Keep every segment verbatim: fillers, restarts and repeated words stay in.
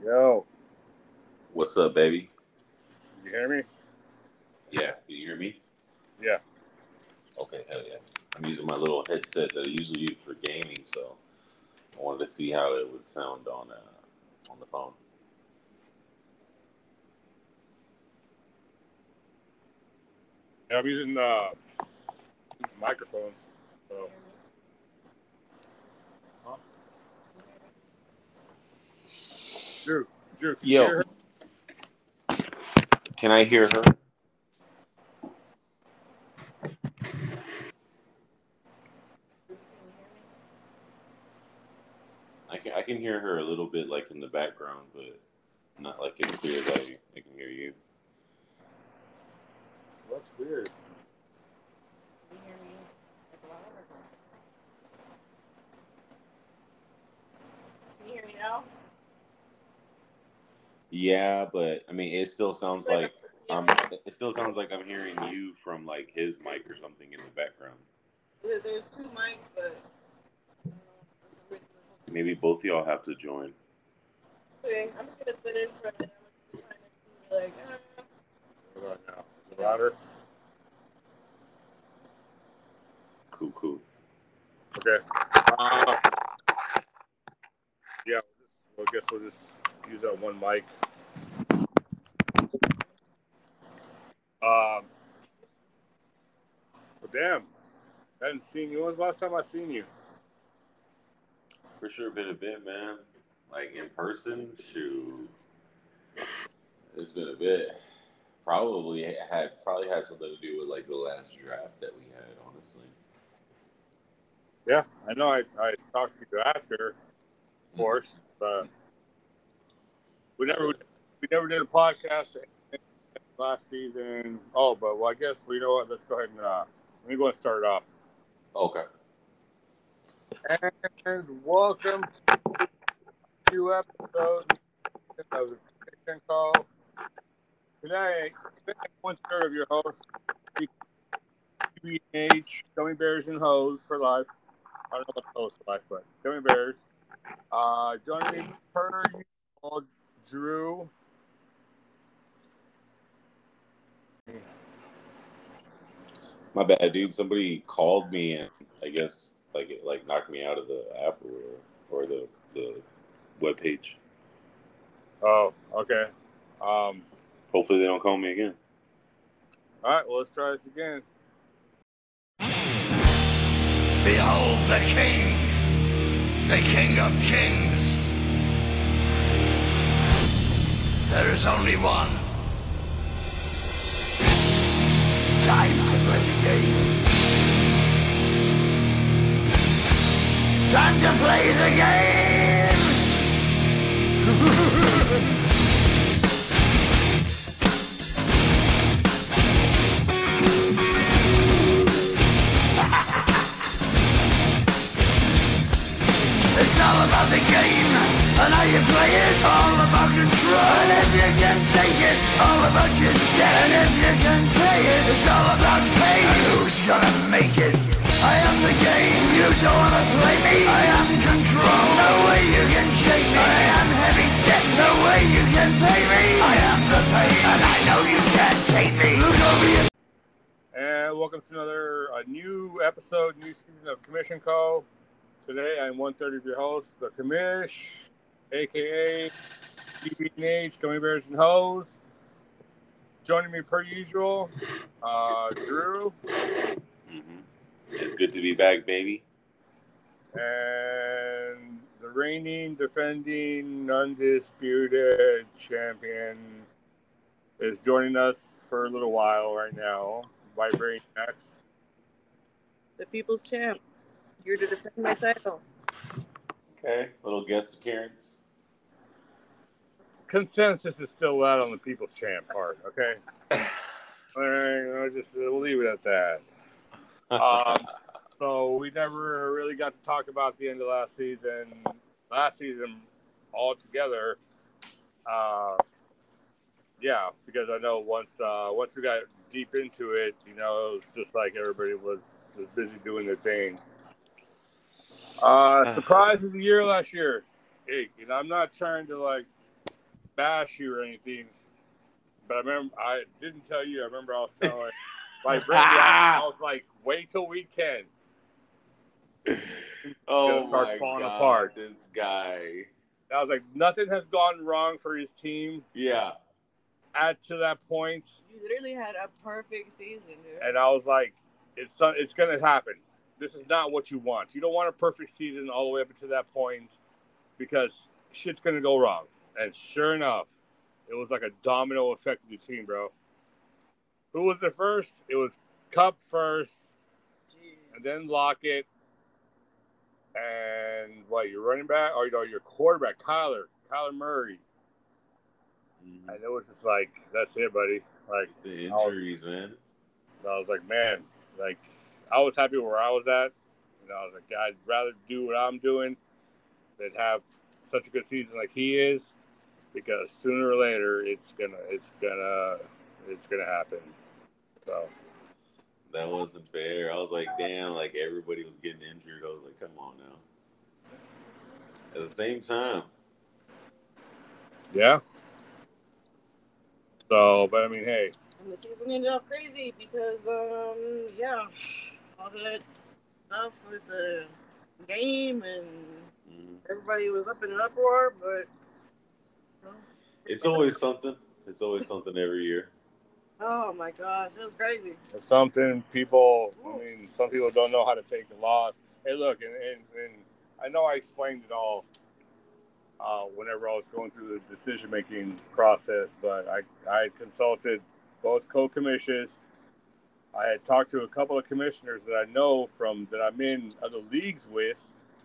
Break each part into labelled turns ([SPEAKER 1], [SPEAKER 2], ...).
[SPEAKER 1] Yo.
[SPEAKER 2] What's up, baby?
[SPEAKER 1] You hear me?
[SPEAKER 2] Yeah. Can you hear me?
[SPEAKER 1] Yeah.
[SPEAKER 2] Okay, hell yeah. I'm using my little headset that I usually use for gaming, so I wanted to see how it would sound on uh, on the phone.
[SPEAKER 1] Yeah, I'm using uh using microphones. So. Huh? Drew, Drew, can you
[SPEAKER 2] Yo,
[SPEAKER 1] hear her?
[SPEAKER 2] can I hear her? I can I can hear her a little bit, like in the background, but not like as clear as I, I can hear you.
[SPEAKER 1] That's weird.
[SPEAKER 3] Can you hear me like loud or no? Can you hear me now?
[SPEAKER 2] Yeah, but I mean, it still sounds
[SPEAKER 3] Like
[SPEAKER 2] like
[SPEAKER 3] a-
[SPEAKER 2] um, it still sounds like I'm hearing you from like his mic or something in the background.
[SPEAKER 3] There- There's two mics, but I don't know. For some reason, this one's-
[SPEAKER 2] Maybe both of y'all have to join.
[SPEAKER 3] It's okay. I'm just gonna sit in for a minute. I'm gonna try and be like, uh,
[SPEAKER 1] What about now? Is it louder?
[SPEAKER 2] Cool, cool.
[SPEAKER 1] Okay. Uh, yeah, we'll, just, well, I guess we'll just use that one mic. Um, but damn, I hadn't seen you. When was the last time I seen you?
[SPEAKER 2] For sure, been a bit, man. Like in person, shoot, it's been a bit. Probably had probably had something to do with like the last draft that we had, honestly.
[SPEAKER 1] Yeah, I know. I, I talked to you after, of course, but we never we never did a podcast last season. Oh, but well, I guess we know what. Let's go ahead and uh, let me go and start it off.
[SPEAKER 2] Okay.
[SPEAKER 1] And welcome to a new episode of the Connection Call. Today, today one third of your hosts, T B H, Gummy Bears and Hoes for life. I don't know what hoes for life, but Gummy Bears. Uh, joining me per usual, Drew.
[SPEAKER 2] My bad, dude. Somebody called me and I guess like it like knocked me out of the app or whatever, or the the web page.
[SPEAKER 1] Oh, okay. Um,
[SPEAKER 2] Hopefully they don't call me again.
[SPEAKER 1] all right, well, let's try this again.
[SPEAKER 4] Behold the King, the King of Kings. There is only one. It's time to play the game. Time to play the game! It's all about the game, and how you play it. All about control, and if you can take it. All about your debt, and if you can pay it. It's all about pay, and who's gonna make it? I am the game, you don't wanna play me. I am control, no way you can shake me. I am heavy debt, no way you can pay me. I am the pain, and I know you can't take me. Look over your...
[SPEAKER 1] And welcome to another a new episode, new season of Commission Call. Today, I'm one third of your host, the Commish, a k a. T B H, Gummy Bears and Hoes. Joining me per usual, uh, Drew.
[SPEAKER 2] Mm-hmm. It's good to be back, baby.
[SPEAKER 1] And the reigning, defending, undisputed champion is joining us for a little while right now. Vibrating X.
[SPEAKER 3] the people's champ. Here to defend my title.
[SPEAKER 2] Okay, little guest appearance.
[SPEAKER 1] Consensus is still out on the people's champ part, okay? All right, I'll just we'll leave it at that. Um, so we never really got to talk about the end of last season. Last season, altogether. Uh, yeah, because I know once uh, once we got deep into it, you know, it was just like everybody was just busy doing their thing. Uh, surprise of the year last year. Hey, you know, I'm not trying to like bash you or anything, but I remember I didn't tell you. I remember I was telling like Randy, I, I was like, wait till week ten.
[SPEAKER 2] Oh
[SPEAKER 1] start
[SPEAKER 2] my
[SPEAKER 1] falling
[SPEAKER 2] god,
[SPEAKER 1] apart.
[SPEAKER 2] this guy.
[SPEAKER 1] I was like, nothing has gone wrong for his team.
[SPEAKER 2] Yeah.
[SPEAKER 1] At to that point,
[SPEAKER 3] You literally had a perfect season, dude.
[SPEAKER 1] and I was like, it's it's gonna happen. This is not what you want. You don't want a perfect season all the way up to that point because shit's gonna go wrong. And sure enough, it was like a domino effect of the team, bro. Who was the first? It was Cup first,
[SPEAKER 3] Jeez.
[SPEAKER 1] and then Lockett, and what? Your running back or you know your quarterback, Kyler, Kyler Murray.
[SPEAKER 2] Mm-hmm.
[SPEAKER 1] And it was just like, that's it, buddy. Like
[SPEAKER 2] it's the injuries,
[SPEAKER 1] I was,
[SPEAKER 2] man.
[SPEAKER 1] I was like, man, like I was happy where I was at. You know, I was like, I'd rather do what I'm doing than have such a good season like he is, because sooner or later it's gonna, it's gonna, it's gonna happen. So
[SPEAKER 2] that wasn't fair. I was like, damn, like everybody was getting injured. I was like, come on now. At the same time,
[SPEAKER 1] yeah. So, but I mean, hey.
[SPEAKER 3] And the season ended up crazy because, um, yeah, all that stuff with the game and mm-hmm. everybody was up in an uproar, but you know,
[SPEAKER 2] it's always something. It's always something every year.
[SPEAKER 3] Oh my gosh, it was crazy.
[SPEAKER 1] It's something people, I mean, some people don't know how to take the loss. Hey, look, and, and, and I know I explained it all uh, whenever I was going through the decision-making process, but I, I consulted both co-commissions. I had talked to a couple of commissioners that I know from, that I'm in other leagues with.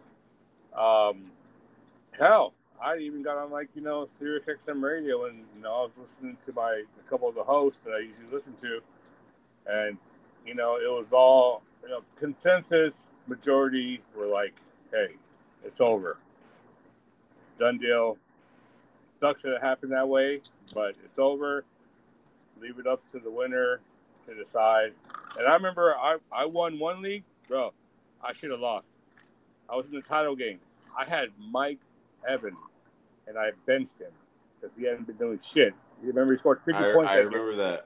[SPEAKER 1] Um, hell, I even got on, like, you know, Sirius X M radio, and, you know, I was listening to my, a couple of the hosts that I usually listen to, and, you know, it was all, you know, consensus majority were like, hey, it's over. Done deal. Sucks that it happened that way, but it's over. Leave it up to the winner to decide. And I remember I, I won one league, bro. I should have lost. I was in the title game. I had Mike Evans, and I benched him because he hadn't been doing shit. You remember he scored fifty
[SPEAKER 2] I,
[SPEAKER 1] points?
[SPEAKER 2] I remember that.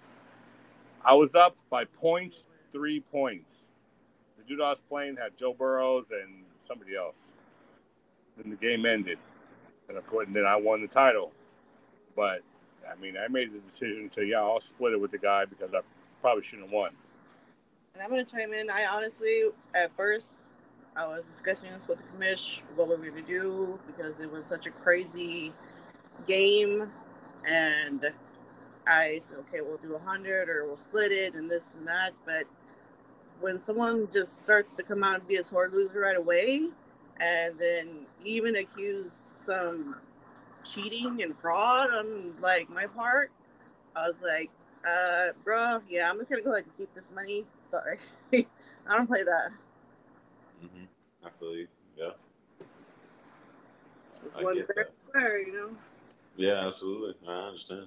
[SPEAKER 1] I was up by point three points. The dude I was playing had Joe Burrows and somebody else. Then the game ended, and of course, and then I won the title. But I mean, I made the decision to yeah, I'll split it with the guy because I probably shouldn't have won.
[SPEAKER 3] And I'm gonna chime in. I honestly, at first, I was discussing this with the commish, what were we gonna do, because it was such a crazy game, and I said, okay, we'll do a hundred or we'll split it and this and that. But when someone just starts to come out and be a sore loser right away, and then even accused some cheating and fraud on like my part, I was like, uh, bro, yeah, I'm just gonna go ahead and keep this money. Sorry, I don't play that.
[SPEAKER 2] Mm-hmm. I feel you. Yeah.
[SPEAKER 3] It's
[SPEAKER 2] I
[SPEAKER 3] one
[SPEAKER 2] get
[SPEAKER 3] fair
[SPEAKER 2] that.
[SPEAKER 3] square, you know.
[SPEAKER 2] Yeah, absolutely. I understand.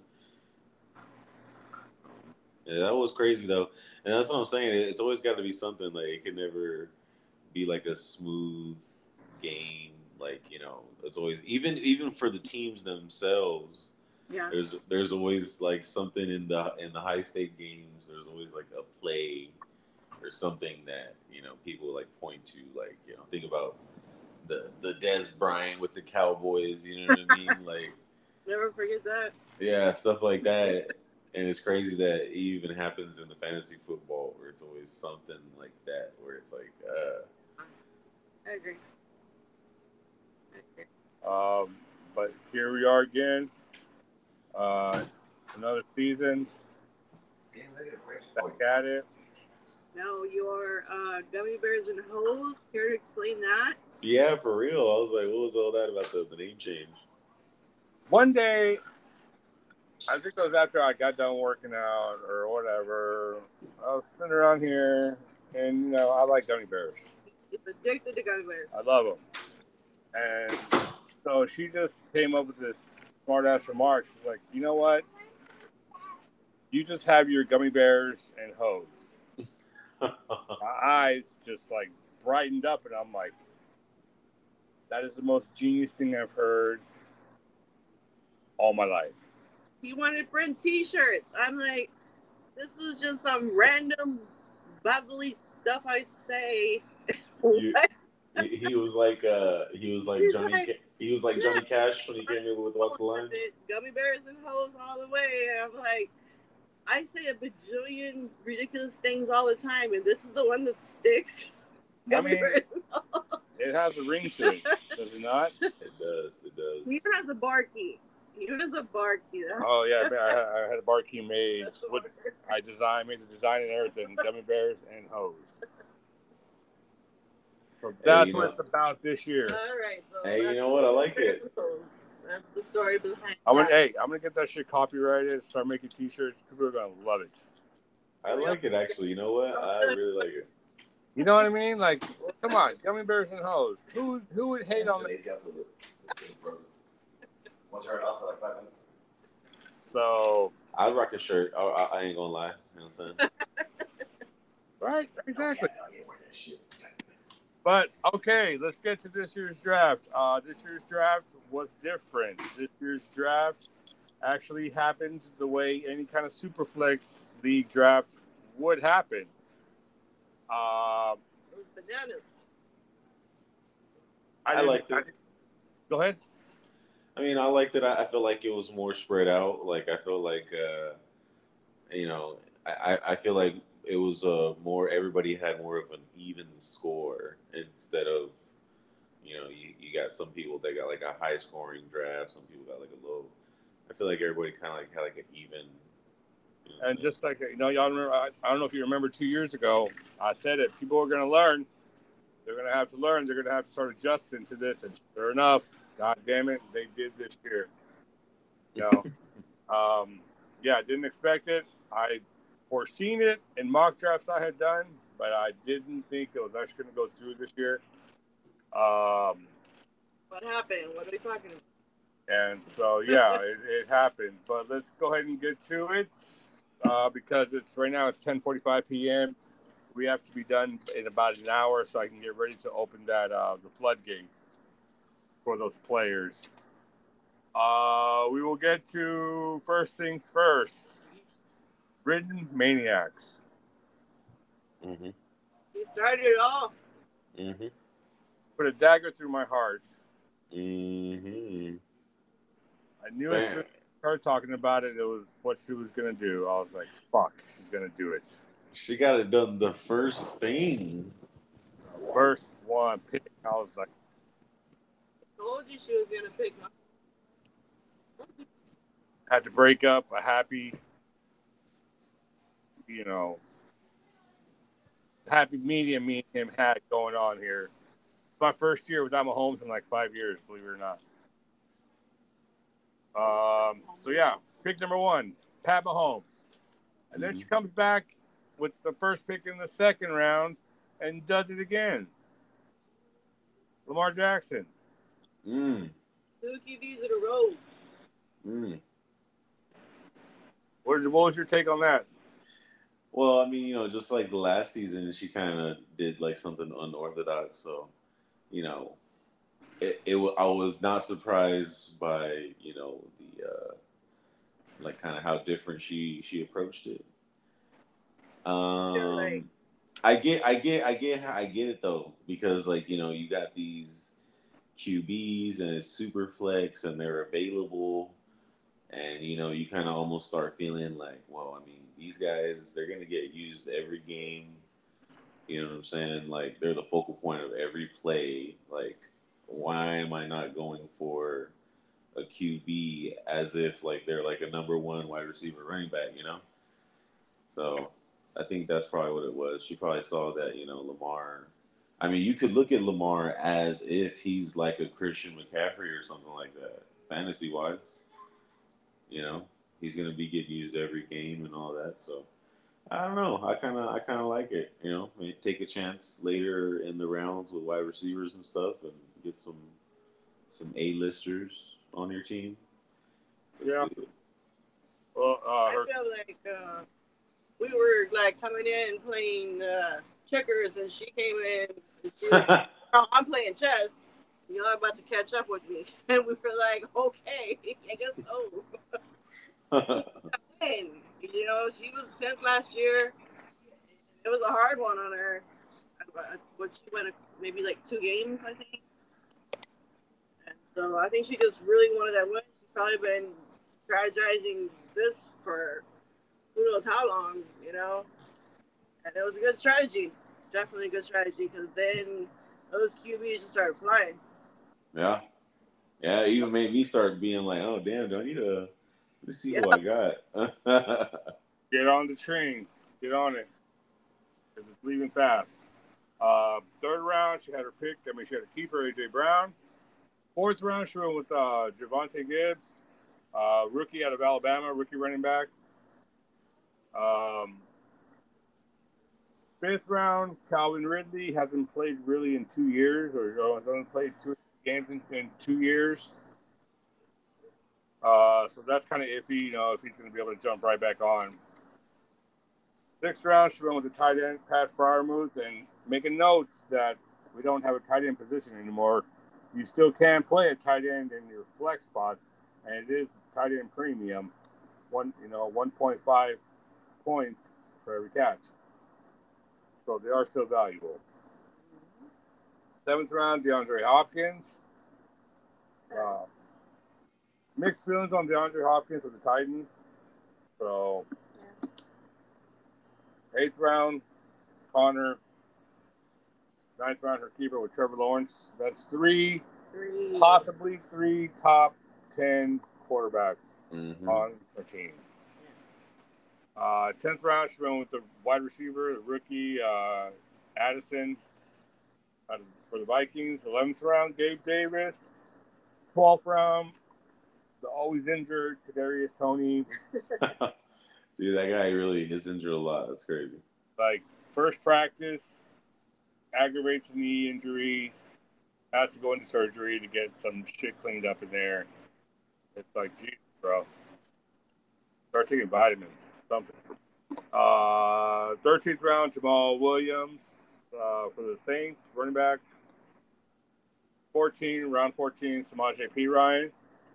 [SPEAKER 2] Yeah, that was crazy though, and that's what I'm saying. It's always got to be something. Like it can never be like a smooth game. Like you know, it's always even even for the teams themselves.
[SPEAKER 3] Yeah.
[SPEAKER 2] There's there's always like something in the in the high stake games. There's always like a play or something that you know people like point to. Like you know, think about the the Des Bryant with the Cowboys. You know what I mean? Like
[SPEAKER 3] never forget that.
[SPEAKER 2] Yeah, stuff like that. And it's crazy that it even happens in the fantasy football where it's always something like that where it's like, uh.
[SPEAKER 3] I agree. I agree.
[SPEAKER 1] Um, but here we are again. Uh, another season. Back at it.
[SPEAKER 3] Now your uh, Gummy Bears and Hoes. Care to explain that?
[SPEAKER 2] Yeah, for real. I was like, what was all that about the, the name change?
[SPEAKER 1] One day, I think it was after I got done working out or whatever. I was sitting around here, and you know, I like gummy bears.
[SPEAKER 3] He's addicted to gummy bears.
[SPEAKER 1] I love them. And so she just came up with this smart ass remark. She's like, you know what? You just have your gummy bears and hoes. My eyes just like brightened up, and I'm like, that is the most genius thing I've heard all my life.
[SPEAKER 3] He wanted print T-shirts. I'm like, this was just some random bubbly stuff I say.
[SPEAKER 2] You, he, he was like uh, he was like
[SPEAKER 3] He's
[SPEAKER 2] Johnny
[SPEAKER 3] like,
[SPEAKER 2] Ca- he was like
[SPEAKER 3] yeah.
[SPEAKER 2] Johnny Cash when he came in with Walk the Line.
[SPEAKER 3] Gummy bears and hoes all the way. And I'm like, I say a bajillion ridiculous things all the time, and this is the one that sticks. Gummy
[SPEAKER 1] I mean,
[SPEAKER 3] bears and hoes.
[SPEAKER 1] It has a ring to it, does it not?
[SPEAKER 2] It does. It does.
[SPEAKER 3] He even has a bar key. He even has a bar key.
[SPEAKER 1] Oh yeah, I, I had a bar key made. With, I designed, made the design and everything. Gummy bears and hoes. So that's
[SPEAKER 2] hey,
[SPEAKER 1] what
[SPEAKER 2] know,
[SPEAKER 1] it's about this year.
[SPEAKER 3] All right. So
[SPEAKER 2] hey, you know what? I like it.
[SPEAKER 3] That's the story behind.
[SPEAKER 1] I'm gonna, hey, I'm gonna get that shit copyrighted. Start making T-shirts. People are gonna love it.
[SPEAKER 2] I like it actually. You know what? I really like it.
[SPEAKER 1] You know what I mean? Like, come on, gummy bears and hoes. Who who would hate on this? So
[SPEAKER 2] I'd rock a shirt. I, I, I ain't gonna lie. You know what I'm saying?
[SPEAKER 1] Right, exactly. But okay, let's get to this year's draft. Uh, this year's draft was different. This year's draft actually happened the way any kind of Superflex League draft would happen. Uh,
[SPEAKER 3] it was bananas.
[SPEAKER 2] I, I liked it. I,
[SPEAKER 1] go ahead.
[SPEAKER 2] I mean, I liked it. I, I feel like it was more spread out. Like I feel like, uh, you know, I, I feel like it was uh, more. Everybody had more of an even score instead of, you know, you, you got some people that got like a high scoring draft. Some people got like a low. I feel like everybody kind of like had like an even. You know
[SPEAKER 1] and just like, you know, y'all remember, I, I don't know if you remember two years ago, I said it, people are going to learn. They're going to have to learn. They're going to have to start adjusting to this. And sure enough, God damn it, they did this year. You know, um, yeah, I didn't expect it. I foreseen it in mock drafts I had done, but I didn't think it was actually going to go through this year. Um,
[SPEAKER 3] what happened? What are we talking about?
[SPEAKER 1] And so, yeah, it, it happened. But let's go ahead and get to it uh, because it's right now it's ten forty-five p.m. We have to be done in about an hour so I can get ready to open that uh, the floodgates for those players. Uh, we will get to first things first. Ridden Maniacs.
[SPEAKER 2] Mm-hmm.
[SPEAKER 3] You started it all.
[SPEAKER 2] Mm-hmm.
[SPEAKER 1] Put a dagger through my heart.
[SPEAKER 2] Mm-hmm.
[SPEAKER 1] I knew as soon as I started talking about it, it was what she was going to do. I was like, fuck, she's going to do it.
[SPEAKER 2] She got it done the first thing.
[SPEAKER 1] First one pick. I was like,
[SPEAKER 3] I told you she was going to pick my.
[SPEAKER 1] Had to break up a happy, you know, happy medium me and him had going on here. My first year without Mahomes in like five years, believe it or not. Um, so yeah, pick number one, Pat Mahomes. And then she comes back with the first pick in the second round and does it again. Lamar Jackson.
[SPEAKER 2] Mm.
[SPEAKER 3] Two Q Bs in a row.
[SPEAKER 2] Mm.
[SPEAKER 1] What, what was your take on that?
[SPEAKER 2] Well, I mean, you know, just like the last season, she kind of did like something unorthodox. So, you know, it, it I was not surprised by, you know, the uh, like kind of how different she she approached it. Um, I get, I get, I get, I get it though, because like, you know, you got these Q Bs and it's super flex and they're available. And, you know, you kind of almost start feeling like, well, I mean, these guys, they're going to get used every game. You know what I'm saying? Like, they're the focal point of every play. Like, why am I not going for a Q B as if, like, they're like a number one wide receiver running back, you know? So I think that's probably what it was. She probably saw that, you know, Lamar. I mean, you could look at Lamar as if he's like a Christian McCaffrey or something like that, fantasy-wise. You know, he's going to be getting used every game and all that. So I don't know. I kind of I kind of like it. You know, maybe take a chance later in the rounds with wide receivers and stuff and get some some A-listers on your team. Let's
[SPEAKER 1] yeah. Well, uh,
[SPEAKER 3] I
[SPEAKER 1] her...
[SPEAKER 3] feel like uh, we were like coming in playing uh, checkers and she came in. And she was, oh, I'm playing chess. You're about to catch up with me. And we were like, okay, I guess so. Win. You know, she was tenth last year. It was a hard one on her. But she went maybe like two games, I think. And so I think she just really wanted that win. She's probably been strategizing this for who knows how long, you know. And it was a good strategy. Definitely a good strategy because then those Q Bs just started flying.
[SPEAKER 2] Yeah. Yeah, it even made me start being like, oh, damn, do I need to let me see
[SPEAKER 3] Yeah.
[SPEAKER 2] who I got?
[SPEAKER 1] Get on the train. Get on it. Because it's leaving fast. Uh, third round, she had her pick. I mean, she had a keeper, A J Brown. Fourth round, she went with uh, Javonte Gibbs, uh, rookie out of Alabama, rookie running back. Um, fifth round, Calvin Ridley hasn't played really in two years, or, or has only played two games in, in two years. Uh, so that's kind of iffy, you know, if he's going to be able to jump right back on. Sixth round, she went with the tight end, Pat Freiermuth, and making notes that we don't have a tight end position anymore. You still can play a tight end in your flex spots, and it is tight end premium, one you know one point five points for every catch. So they are still valuable. Seventh round, DeAndre Hopkins. Uh, mixed feelings on DeAndre Hopkins with the Titans. So eighth round, Connor. Ninth round, her keeper with Trevor Lawrence. That's three,
[SPEAKER 3] Three.
[SPEAKER 1] possibly three top ten quarterbacks
[SPEAKER 2] Mhm.
[SPEAKER 1] on the team. Uh, tenth round, she went with the wide receiver, the rookie uh, Addison uh, for the Vikings. eleventh round, Gabe Davis. twelfth round, the always injured Kadarius Toney.
[SPEAKER 2] Dude, that guy really is injured a lot. That's crazy.
[SPEAKER 1] Like, first practice, aggravates a knee injury, has to go into surgery to get some shit cleaned up in there. It's like, Jesus, bro. Start taking vitamins, something. Uh, thirteenth round, Jamal Williams uh, for the Saints, running back. fourteen, round fourteen, Samaje P. Ryan.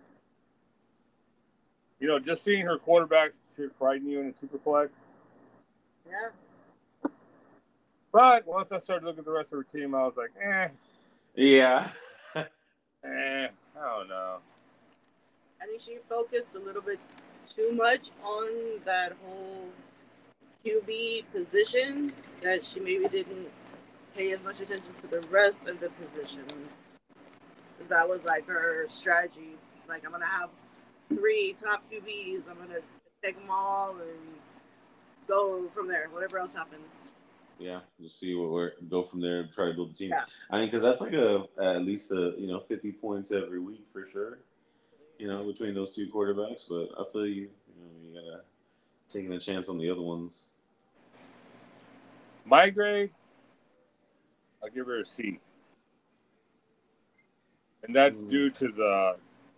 [SPEAKER 1] You know, just seeing her quarterbacks should frighten you in a superflex.
[SPEAKER 3] Yeah.
[SPEAKER 1] But once I started looking at the rest of her team, I was like, eh,
[SPEAKER 2] Yeah.
[SPEAKER 1] eh, I don't know.
[SPEAKER 3] I think she focused a little bit too much on that whole Q B position that she maybe didn't pay as much attention to the rest of the positions. Because that was like her strategy. Like, I'm going to have three top Q Bs. I'm going to take them all and go from there, whatever else happens.
[SPEAKER 2] Yeah, just see what we're go from there and try to build a team.
[SPEAKER 3] Yeah.
[SPEAKER 2] I mean, because that's like a at least a you know fifty points every week for sure. You know, between those two quarterbacks, but I feel you. You know, you gotta taking a chance on the other ones.
[SPEAKER 1] My grade, I'll give her a C. And that's
[SPEAKER 2] Mm.
[SPEAKER 1] due to the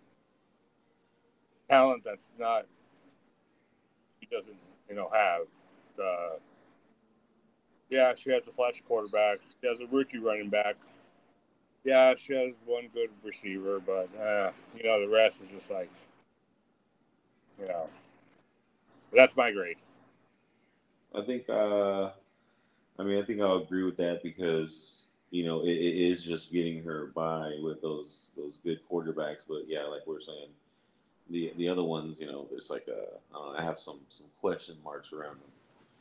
[SPEAKER 1] talent that's not, she doesn't, you know, have. Uh, yeah, she has a flash quarterback. She has a rookie running back. Yeah, she has one good receiver, but, uh, you know, the rest is just like, you know, that's my grade.
[SPEAKER 2] I think. Uh, I mean, I think I'll agree with that because you know it, it is just getting her by with those those good quarterbacks. But yeah, like we're saying, the the other ones, you know, there's like a uh, I have some some question marks around them.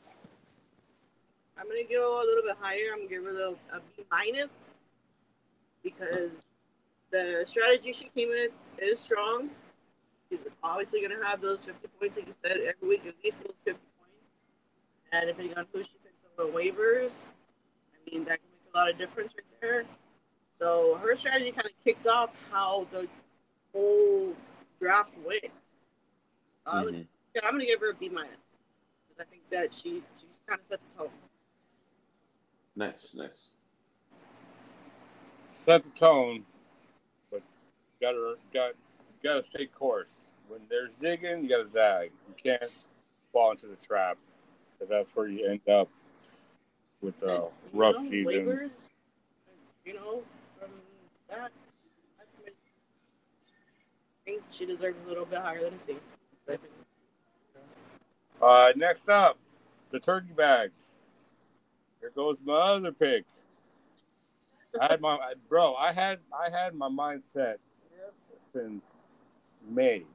[SPEAKER 3] I'm going to go a little bit higher. I'm going to give her a, a B minus because the strategy she came with is strong. She's obviously going to have those fifty points, like you said, every week, at least those fifty points. And depending on who she picks up on waivers, I mean, that can make a lot of difference right there. So her strategy kind of kicked off how the whole draft went. Uh,
[SPEAKER 2] Mhm.
[SPEAKER 3] was, yeah, I'm going to give her a B minus. I think that she she's kind of set the tone.
[SPEAKER 2] Nice, nice.
[SPEAKER 1] Set the tone, but you gotta, got, you gotta stay course. When they're zigging, you gotta zag. You can't fall into the trap because that's where you end up with a rough
[SPEAKER 3] you know,
[SPEAKER 1] season.
[SPEAKER 3] Waivers, you know, from that. think she deserves a little bit higher than a C.
[SPEAKER 1] Uh, next up, the turkey bags. Here goes my other pick. I had my bro. I had I had my mind set since May.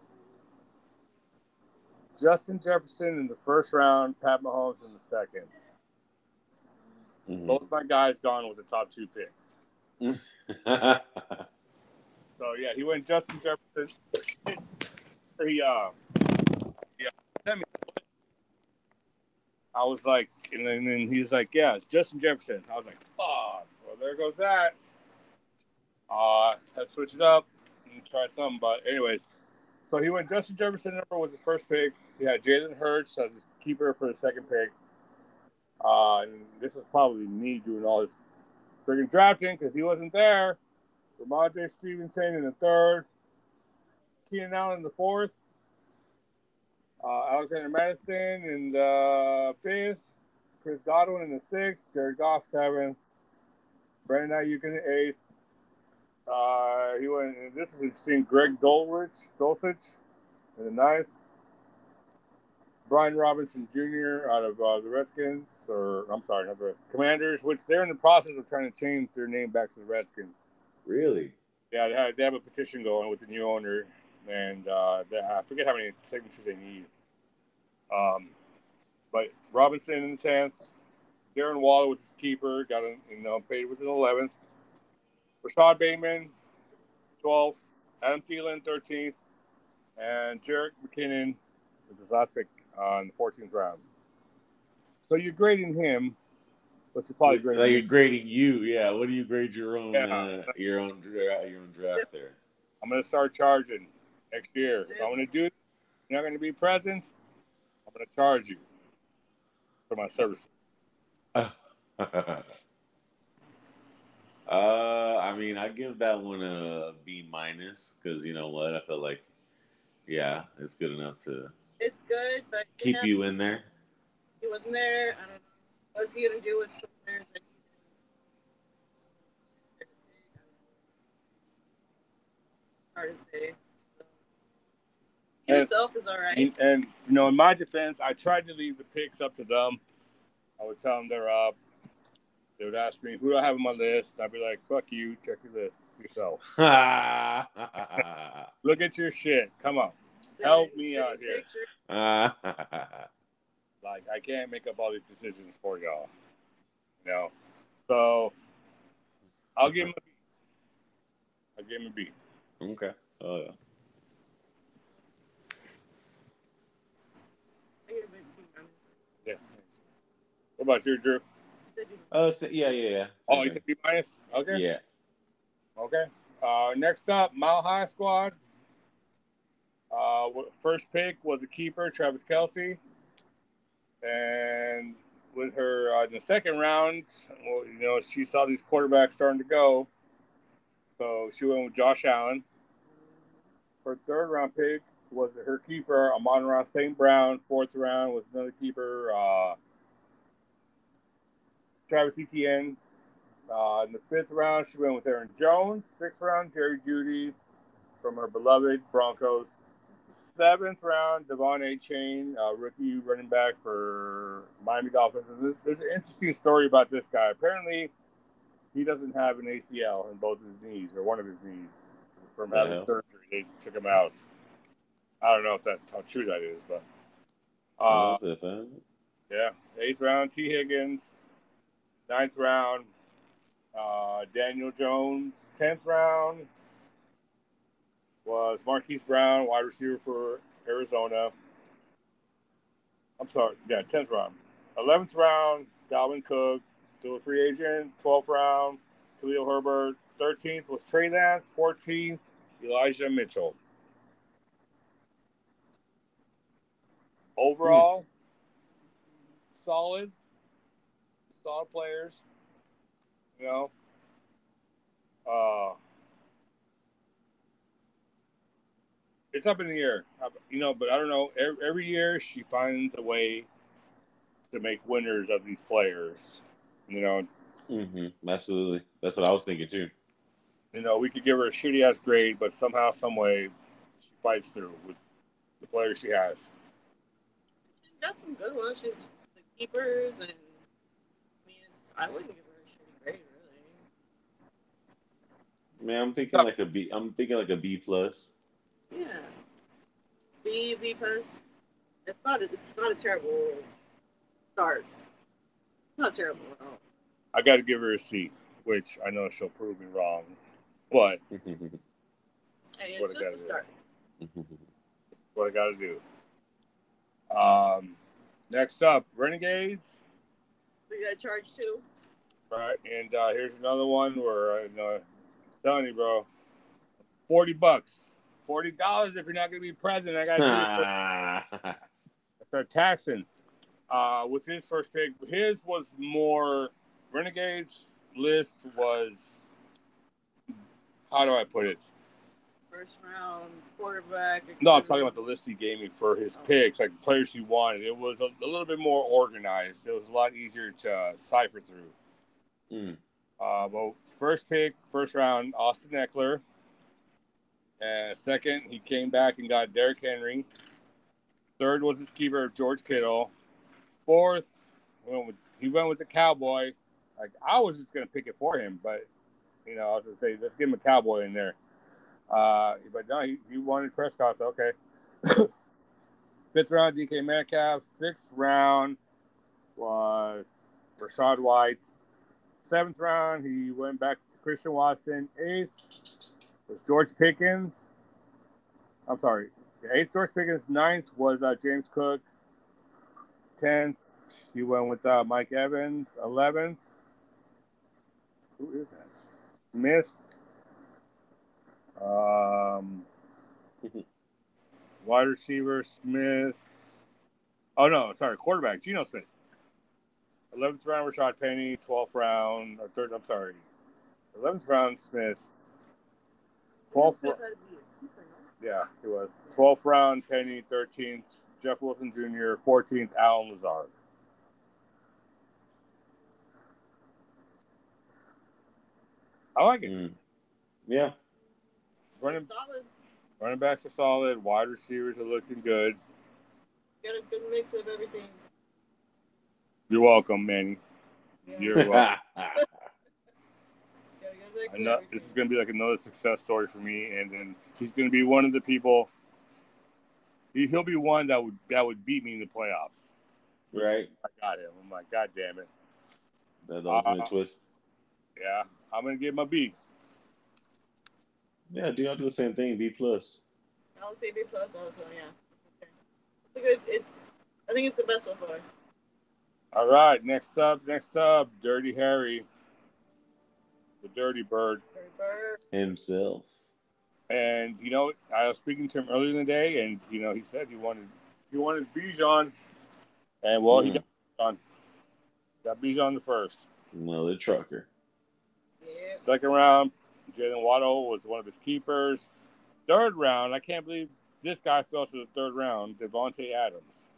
[SPEAKER 1] Justin Jefferson in the first round, Pat Mahomes in the second.
[SPEAKER 2] Mm-hmm.
[SPEAKER 1] Both my guys gone with the top two picks. So yeah, he went Justin Jefferson. He uh, yeah, sent me. I was like, and then, and then he's like, yeah, Justin Jefferson. I was like, fuck. Well, there goes that. Uh, had to switch it up and try something. But anyways, so he went Justin Jefferson number was his first pick. He had Jalen Hurts as his keeper for the second pick. Uh, and this is probably me doing all this freaking drafting because he wasn't there. Ramondre Stevenson in the third. Keenan Allen in the fourth. Uh, Alexander Madison in the fifth. Chris Godwin in the sixth. Jared Goff seventh. Brandon Ayuk in the eighth. Uh, he went. This is interesting. Greg Dulwich, Dulcich in the ninth. Brian Robinson Junior out of uh, the Redskins, or I'm sorry, not the Redskins, Commanders, which they're in the process of trying to change their name back to the Redskins.
[SPEAKER 2] Really?
[SPEAKER 1] Yeah, they have, they have a petition going with the new owner, and uh, they, I forget how many signatures they need. Um, but Robinson in the tenth, Darren Waller was his keeper, got him, you know, paid with an eleventh. Rashad Bateman, twelfth. Adam Thielen, thirteenth, and Jerick McKinnon with his last pick on the fourteenth round. So you're grading him, but you're probably grading
[SPEAKER 2] like
[SPEAKER 1] me.
[SPEAKER 2] you're grading you. Yeah. What do you grade your own
[SPEAKER 1] Yeah.
[SPEAKER 2] uh, your own draft your own draft there?
[SPEAKER 1] I'm gonna start charging next year. If I'm gonna do it, you're not gonna be present. I'm gonna charge you for my services.
[SPEAKER 2] uh, I mean, I give that one a B minus because you know what? I feel like, yeah, it's good enough to
[SPEAKER 3] It's good, but you
[SPEAKER 2] keep
[SPEAKER 3] know,
[SPEAKER 2] you in there.
[SPEAKER 3] he wasn't there. I don't know. What's he gonna do with some players that he didn't? Hard to say. So, he
[SPEAKER 1] And-
[SPEAKER 3] himself is all right.
[SPEAKER 1] And, and you know, in my defense, I tried to leave the picks up to them. I would tell them they're up. They would ask me, who do I have on my list? I'd be like, fuck you, check your list yourself. Look at your shit. Come on.
[SPEAKER 3] Send-
[SPEAKER 1] Help me
[SPEAKER 3] send
[SPEAKER 1] out here.
[SPEAKER 3] pictures.
[SPEAKER 1] Like, I can't make up all these decisions for y'all. You know? So, I'll give him a B. I'll give him a B.
[SPEAKER 2] Okay. Oh, yeah.
[SPEAKER 3] I give him a B minus.
[SPEAKER 1] Yeah. What about you, Drew?
[SPEAKER 3] You said you-
[SPEAKER 2] Uh, so, yeah, yeah, yeah.
[SPEAKER 1] Oh, you said B minus? Okay.
[SPEAKER 2] Yeah.
[SPEAKER 1] Okay. Uh, next up, Mile High Squad. Uh, first pick was a keeper, Travis Kelce. And with her uh, in the second round, well, you know, she saw these quarterbacks starting to go. So she went with Josh Allen. Her third round pick was her keeper, Amon-Ra Saint Brown. Fourth round was another keeper, uh, Travis Etienne. Uh, in the fifth round, she went with Aaron Jones. Sixth round, Jerry Jeudy from her beloved Broncos. Seventh round, Devon A-Chain, uh, rookie running back for Miami Dolphins. And there's, there's an interesting story about this guy. Apparently, he doesn't have an A C L in both his knees, or one of his knees, from having
[SPEAKER 2] hell?
[SPEAKER 1] surgery. They took him out. I don't know if that's how true that is, but
[SPEAKER 2] Oh,
[SPEAKER 1] uh,
[SPEAKER 2] that's it, man.
[SPEAKER 1] yeah. Eighth round, T. Higgins. Ninth round, uh, Daniel Jones. Tenth round was Marquise Brown, wide receiver for Arizona. I'm sorry, yeah, tenth round. Eleventh round, Dalvin Cook, still a free agent. Twelfth round, Khalil Herbert. Thirteenth was Trey Lance. Fourteenth, Elijah Mitchell. Overall, hmm. solid, solid players. You know, uh, it's up in the air, you know, but I don't know. Every, every year she finds a way to make winners of these players, you know.
[SPEAKER 2] Mm-hmm. Absolutely. That's what I was thinking, too.
[SPEAKER 1] You know, we could give her a shitty-ass grade, but somehow, some way, fights through with the players she has.
[SPEAKER 3] She's got some good ones. She's the keepers, and I mean, it's, I wouldn't give her a shitty grade, really.
[SPEAKER 2] Man, I'm thinking like a B. I'm thinking like a B plus.
[SPEAKER 3] Yeah, B B plus. It's not. A, it's not a terrible start. Not terrible at all.
[SPEAKER 1] I got to give her a C, which I know she'll prove me wrong, but
[SPEAKER 3] Hey, it's
[SPEAKER 1] what I
[SPEAKER 3] just
[SPEAKER 1] gotta
[SPEAKER 3] a start.
[SPEAKER 1] That's what I got to do. Um, next up, Renegades.
[SPEAKER 3] We got to charge too.
[SPEAKER 1] Right, and uh, here's another one where I'm uh, telling you, bro, forty bucks, forty dollars if you're not gonna be present. I gotta do it. I start taxing. Uh, with his first pick, his was more Renegades list was. How do I put it?
[SPEAKER 3] First round quarterback.
[SPEAKER 1] No, I'm talking about the list he gave me for his picks, like players he wanted. It was a, a little bit more organized. It was a lot easier to uh, cipher through.
[SPEAKER 2] Mm.
[SPEAKER 1] Uh, well, first pick, first round, Austin Eckler. Uh, second, he came back and got Derrick Henry. Third was his keeper, George Kittle. Fourth, went with, he went with the Cowboy. Like I was just gonna pick it for him, but you know, I was gonna say let's give him a Cowboy in there. Uh, but no, he, he wanted Prescott, so okay. Fifth round, D K Metcalf. Sixth round was Rachaad White. Seventh round, he went back to Christian Watson. Eighth was George Pickens. I'm sorry. Eighth, George Pickens. Ninth was uh, James Cook. Tenth, he went with uh, Mike Evans. Eleventh, who is that? Smith. Um, wide receiver, Smith. Oh, no, sorry, quarterback, Geno Smith. eleventh round, Rashad Penny. twelfth round, or third, I'm sorry. eleventh round, Smith. twelfth round. Yeah, he was. twelfth round, Penny. thirteenth, Jeff Wilson Junior fourteenth, Alan Lazard. I like it.
[SPEAKER 2] Mm. Yeah.
[SPEAKER 1] Running,
[SPEAKER 3] solid.
[SPEAKER 1] running backs are solid. Wide receivers are looking good.
[SPEAKER 3] Got a good mix of everything.
[SPEAKER 1] You're welcome, Manny.
[SPEAKER 3] Yeah.
[SPEAKER 1] You're welcome.
[SPEAKER 3] It's got a good mix
[SPEAKER 1] I
[SPEAKER 3] of
[SPEAKER 1] know
[SPEAKER 3] everything.
[SPEAKER 1] this is going to be like another success story for me, and then he's going to be one of the people. He, he'll be one that would that would beat me in the playoffs.
[SPEAKER 2] Right.
[SPEAKER 1] I got him. I'm like, God damn it.
[SPEAKER 2] The, the ultimate
[SPEAKER 1] Uh,
[SPEAKER 2] twist.
[SPEAKER 1] Yeah, I'm going to give him a B.
[SPEAKER 2] Yeah, dude, I'll do the same thing. B plus.
[SPEAKER 3] I'll say B plus also, yeah. Okay. It's a good, it's, I think it's the best so far.
[SPEAKER 1] All right, next up, next up, Dirty Harry, the Dirty Bird.
[SPEAKER 3] Dirty Bird.
[SPEAKER 2] Himself.
[SPEAKER 1] And you know, I was speaking to him earlier in the day, and you know, he said he wanted he wanted Bijan, and well,
[SPEAKER 2] Mm.
[SPEAKER 1] he got Bijan. Got Bijan the first.
[SPEAKER 2] Another trucker.
[SPEAKER 3] Yeah.
[SPEAKER 1] Second round, Jalen Waddle was one of his keepers. Third round, I can't believe this guy fell to the third round. Devontae Adams.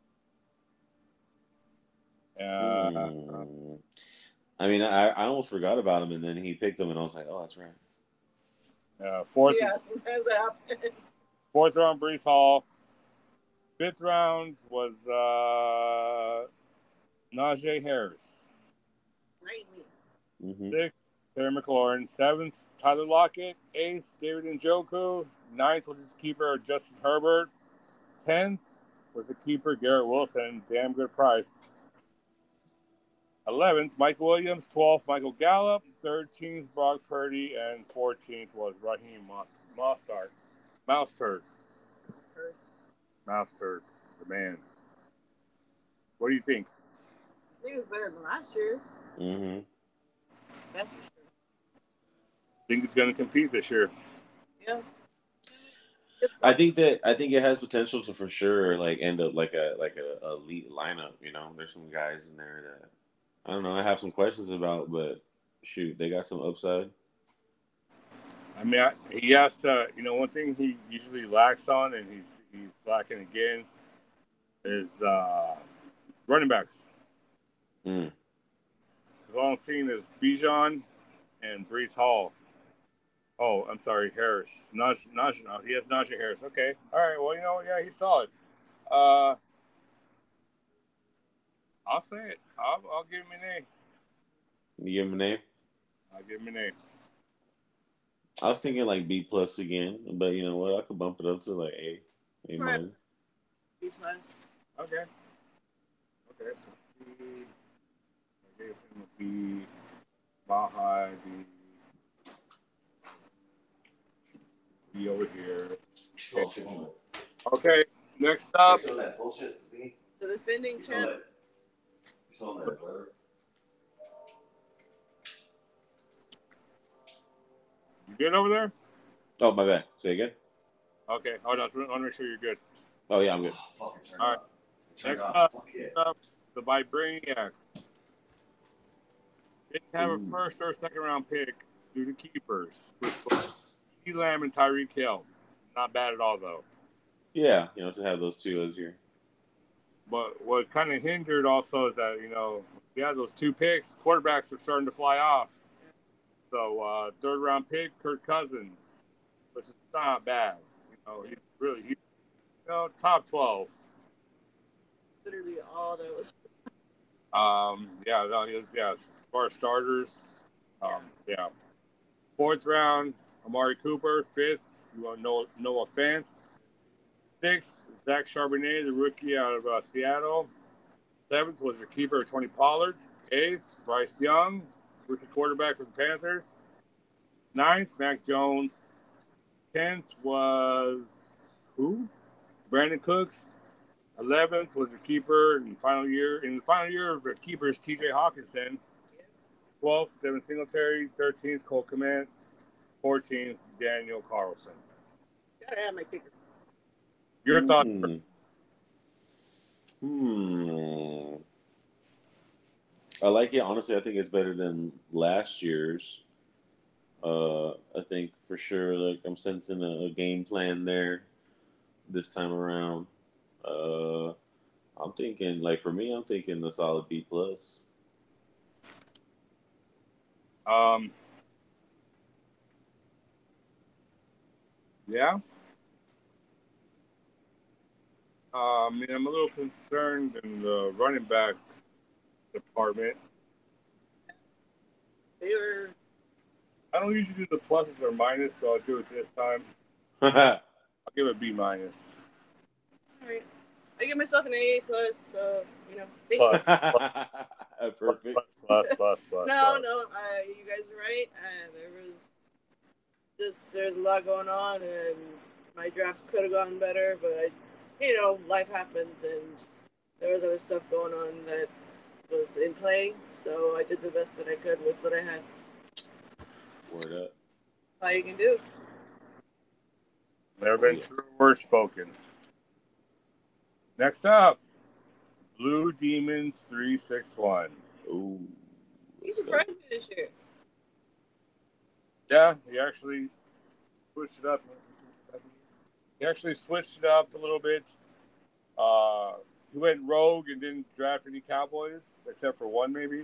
[SPEAKER 1] Uh,
[SPEAKER 2] Mm. I mean, I, I almost forgot about him, and then he picked him, and I was like, oh, that's right.
[SPEAKER 1] uh, fourth,
[SPEAKER 3] Yeah, sometimes that happens.
[SPEAKER 1] fourth round, Brees Hall. Fifth round was uh, Najee Harris.
[SPEAKER 3] Lightning.
[SPEAKER 2] Mm-hmm.
[SPEAKER 1] Sixth, Terry McLaurin. Seventh, Tyler Lockett. Eighth, David Njoku. Ninth was his keeper, Justin Herbert. Tenth was the keeper, Garrett Wilson. Damn good price. eleventh, Mike Williams. twelfth, Michael Gallup. thirteenth, Brock Purdy. And fourteenth was Raheem Mostert. Mostert. Mostert, the man. What do you think?
[SPEAKER 3] I think it was better than last year.
[SPEAKER 2] Mm-hmm.
[SPEAKER 3] That's for sure.
[SPEAKER 1] Think it's going to compete this year?
[SPEAKER 3] Yeah.
[SPEAKER 2] I think that I think it has potential to for sure like end up like a like a, a elite lineup. You know, there's some guys in there that I don't know. I have some questions about, but shoot, they got some upside.
[SPEAKER 1] I mean, I, he has to. You know, one thing he usually lacks on, and he's he's lacking again, is uh, running backs.
[SPEAKER 2] Mm.
[SPEAKER 1] Because all I'm seeing is Bijan and Brees Hall. Oh, I'm sorry, Harris. Naj, Naj, no, he has Najee Harris. Okay, all right. Well, you know, yeah, he's solid. Uh, I'll say it. I'll, I'll give him an A.
[SPEAKER 2] You give him a name?
[SPEAKER 1] I'll give him an A.
[SPEAKER 2] I was thinking like B plus again, but you know what? I could bump it up to like A, A
[SPEAKER 3] Right.
[SPEAKER 2] minus.
[SPEAKER 3] B plus.
[SPEAKER 1] Okay. Okay. So C. I gave him a B. Baja B. B over here. Okay. Next up.
[SPEAKER 2] that bullshit?
[SPEAKER 3] The defending champ.
[SPEAKER 2] You saw that, brother?
[SPEAKER 1] You good over there?
[SPEAKER 2] Oh, my bad. Say again?
[SPEAKER 1] Okay. Hold on. I want to make sure you're good.
[SPEAKER 2] Oh, yeah, I'm good.
[SPEAKER 1] All right. Next up, next up, the Vibraniacs. Didn't have a first or second round pick due to keepers, which was E. Lamb and Tyreek Hill. Not bad at all, though.
[SPEAKER 2] Yeah, you know, to have those two as your.
[SPEAKER 1] But what kind of hindered also is that, you know, we had those two picks, quarterbacks are starting to fly off. So, uh, third round pick, Kirk Cousins, which is not bad. You know, he's really, he, you know, top twelve.
[SPEAKER 3] Literally all that was.
[SPEAKER 1] Um, yeah, no, he was, yeah, as far as starters, um, yeah. Fourth round, Amari Cooper. Fifth, you want Noah, Noah Fant. Sixth, Zach Charbonnet, the rookie out of uh, Seattle. Seventh was the keeper, Tony Pollard. Eighth, Bryce Young, rookie quarterback for the Panthers. Ninth, Mac Jones. Tenth was who? Brandon Cooks. Eleventh was the keeper in the final year. In the final year of the keepers, T J Hawkinson. Twelfth, Devin Singletary. Thirteenth, Cole Kmet. Fourteenth, Daniel Carlson.
[SPEAKER 3] Gotta have my kicker.
[SPEAKER 1] Your thoughts?
[SPEAKER 2] Hmm. Hmm. I like it. Honestly, I think it's better than last year's. Uh, I think for sure, like I'm sensing a, a game plan there this time around. Uh, I'm thinking, like for me, I'm thinking the solid B plus.
[SPEAKER 1] Um, yeah. Uh, I mean, I'm a little concerned in the running back department.
[SPEAKER 3] They were.
[SPEAKER 1] I don't usually do the pluses or minus, but I'll do it this time.
[SPEAKER 2] Perfect.
[SPEAKER 1] I'll give it a B minus.
[SPEAKER 3] All right. I give myself an A plus, so you know. Thank
[SPEAKER 1] Plus.
[SPEAKER 2] Plus,
[SPEAKER 1] Plus, plus, plus.
[SPEAKER 3] No,
[SPEAKER 1] plus.
[SPEAKER 3] no, uh, you guys are right. Uh, there was just there's a lot going on, and my draft could have gone better, but I, you know, life happens, and there was other stuff going on that was in play. So I did the best that I could with what I had.
[SPEAKER 2] Word up.
[SPEAKER 3] All you can do.
[SPEAKER 1] Never been true word spoken. Next up, Blue Demons three six one.
[SPEAKER 2] Ooh.
[SPEAKER 3] You surprised me this year.
[SPEAKER 1] Yeah, he actually switched it up. He actually switched it up a little bit. Uh, he went rogue and didn't draft any Cowboys, except for one maybe.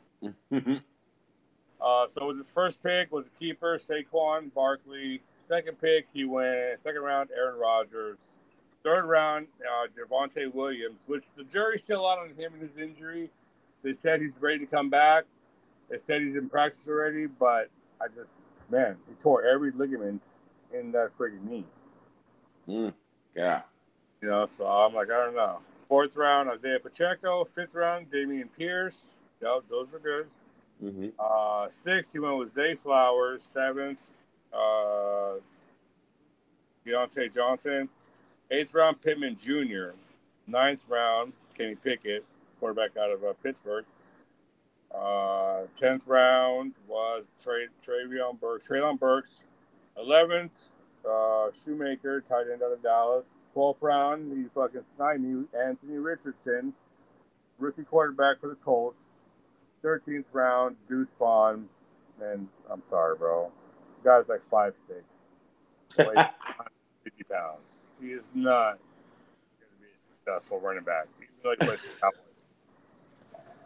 [SPEAKER 1] uh, so his first pick was a keeper, Saquon Barkley. Second pick, he went second round, Aaron Rodgers. Third round, uh, Javonte Williams, which the jury's still out on him and his injury. They said he's ready to come back. They said he's in practice already, but I just, man, he tore every ligament in that friggin' knee.
[SPEAKER 2] Mm, yeah.
[SPEAKER 1] You know, so I'm like, I don't know. Fourth round, Isaiah Pacheco. Fifth round, Damian Pierce. Yep, those were good.
[SPEAKER 2] Mm-hmm.
[SPEAKER 1] Uh, sixth, he went with Zay Flowers. Seventh, uh, Deontay Johnson. Eighth round, Pittman Junior Ninth round, Kenny Pickett, quarterback out of uh, Pittsburgh. Uh, tenth round was Trey, Travion Burks, Traylon Burks. Eleventh, uh, Shoemaker, tight end out of Dallas. Twelfth round, he fucking sniped me, Anthony Richardson, rookie quarterback for the Colts. Thirteenth round, Deuce Vaughn, and I'm sorry, bro, the guy's like five six, weighs one hundred fifty pounds. He is not going to be a successful running back. He's like a place Cowboys.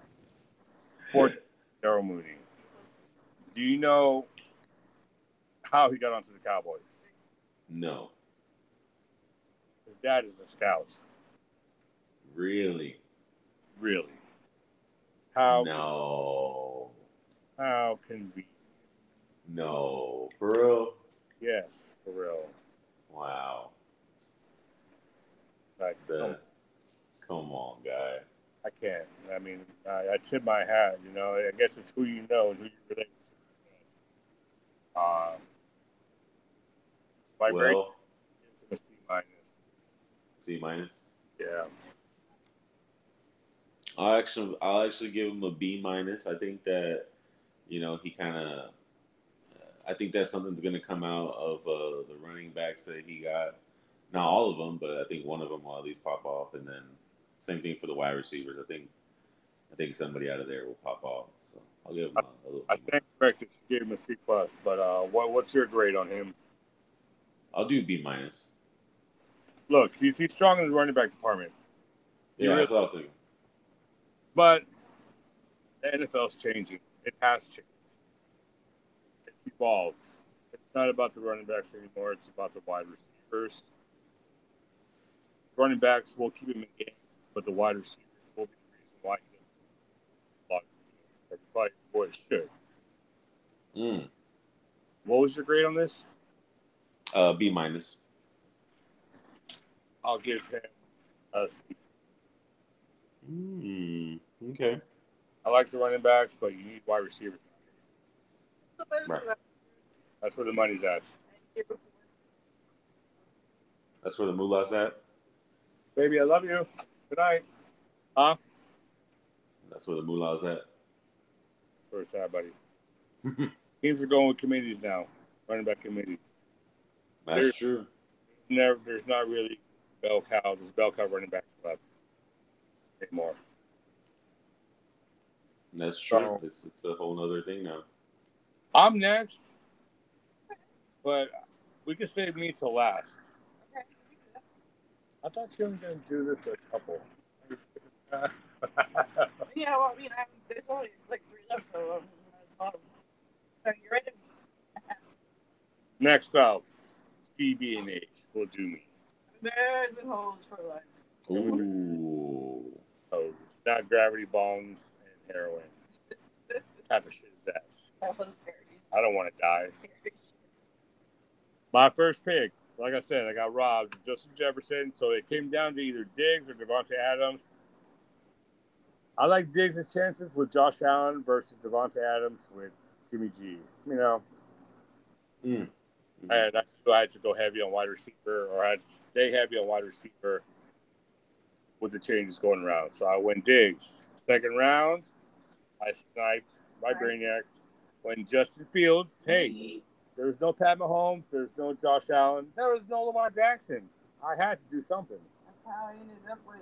[SPEAKER 1] Fourth, Daryl Mooney. Do you know how he got onto the Cowboys?
[SPEAKER 2] No.
[SPEAKER 1] His dad is a scout.
[SPEAKER 2] Really?
[SPEAKER 1] Really? How?
[SPEAKER 2] No.
[SPEAKER 1] Can, how can we?
[SPEAKER 2] No. For real?
[SPEAKER 1] Yes, for real.
[SPEAKER 2] Wow.
[SPEAKER 1] Like,
[SPEAKER 2] The,
[SPEAKER 1] come,
[SPEAKER 2] come on, guy.
[SPEAKER 1] I can't. I mean, I, I tip my hat. You know, I guess it's who you know and who you relate to. Uh, my grade
[SPEAKER 2] Well,
[SPEAKER 1] is a C minus.
[SPEAKER 2] C minus.
[SPEAKER 1] Yeah.
[SPEAKER 2] I'll actually, I'll actually give him a B minus. I think that, you know, he kind of, I think that something's going to come out of uh, the running backs that he got. Not all of them, but I think one of them will at least pop off, and then same thing for the wide receivers. I think, I think somebody out of there will pop off. So I'll give him a, a little.
[SPEAKER 1] I stand corrected. You gave him a C plus, but uh, what what's your grade on him?
[SPEAKER 2] I'll do B minus.
[SPEAKER 1] Look, he's he's strong in the running back department. He
[SPEAKER 2] Yeah,
[SPEAKER 1] really,
[SPEAKER 2] that's what I was thinking.
[SPEAKER 1] but the N F L's changing. It has changed. It's evolved. It's not about the running backs anymore. It's about the wide receivers. Running backs will keep him in games, but the wide receivers will be the reason why he doesn't a lot of games. Everybody, boy, should.
[SPEAKER 2] Mm.
[SPEAKER 1] What was your grade on this?
[SPEAKER 2] Uh, B minus.
[SPEAKER 1] I'll give him a C.
[SPEAKER 2] Mm. Okay.
[SPEAKER 1] I like the running backs, but you need wide receivers.
[SPEAKER 2] Right.
[SPEAKER 1] That's where the money's at.
[SPEAKER 2] That's where the moolah's at.
[SPEAKER 1] Baby, I love you. Good night. Huh?
[SPEAKER 2] That's where the moolah's at.
[SPEAKER 1] Sort of sad, buddy. Teams are going with committees now. Running back committees.
[SPEAKER 2] That's
[SPEAKER 1] There's,
[SPEAKER 2] true.
[SPEAKER 1] Never, there's not really bell cow. There's bell cow running backs left anymore.
[SPEAKER 2] That's true.
[SPEAKER 1] So,
[SPEAKER 2] it's, it's a whole other thing now.
[SPEAKER 1] I'm next, but we could save me to last. I thought she was going to do this with a couple.
[SPEAKER 3] Yeah, well, I mean, I'm, there's only like three left, so um, are you ready?
[SPEAKER 1] Next up, P B and H will do me.
[SPEAKER 3] Bears and hoes for life.
[SPEAKER 2] Ooh.
[SPEAKER 1] Oh, not gravity bombs and heroin. What type of shit is that?
[SPEAKER 3] That was very.
[SPEAKER 1] I don't want to die. My first pick, like I said, I got robbed. Justin Jefferson, so it came down to either Diggs or Devontae Adams. I like Diggs' chances with Josh Allen versus Devontae Adams with Jimmy G. You know,
[SPEAKER 2] Mm. Mm-hmm.
[SPEAKER 1] and I still had to go heavy on wide receiver, or I had to stay heavy on wide receiver with the changes going around. So I went Diggs. Second round, I sniped my
[SPEAKER 3] Snipes.
[SPEAKER 1] Brainiacs. When Justin Fields, hey, there was no Pat Mahomes, there was no Josh Allen, there was no Lamar Jackson. I had to do something.
[SPEAKER 3] That's how I ended up with.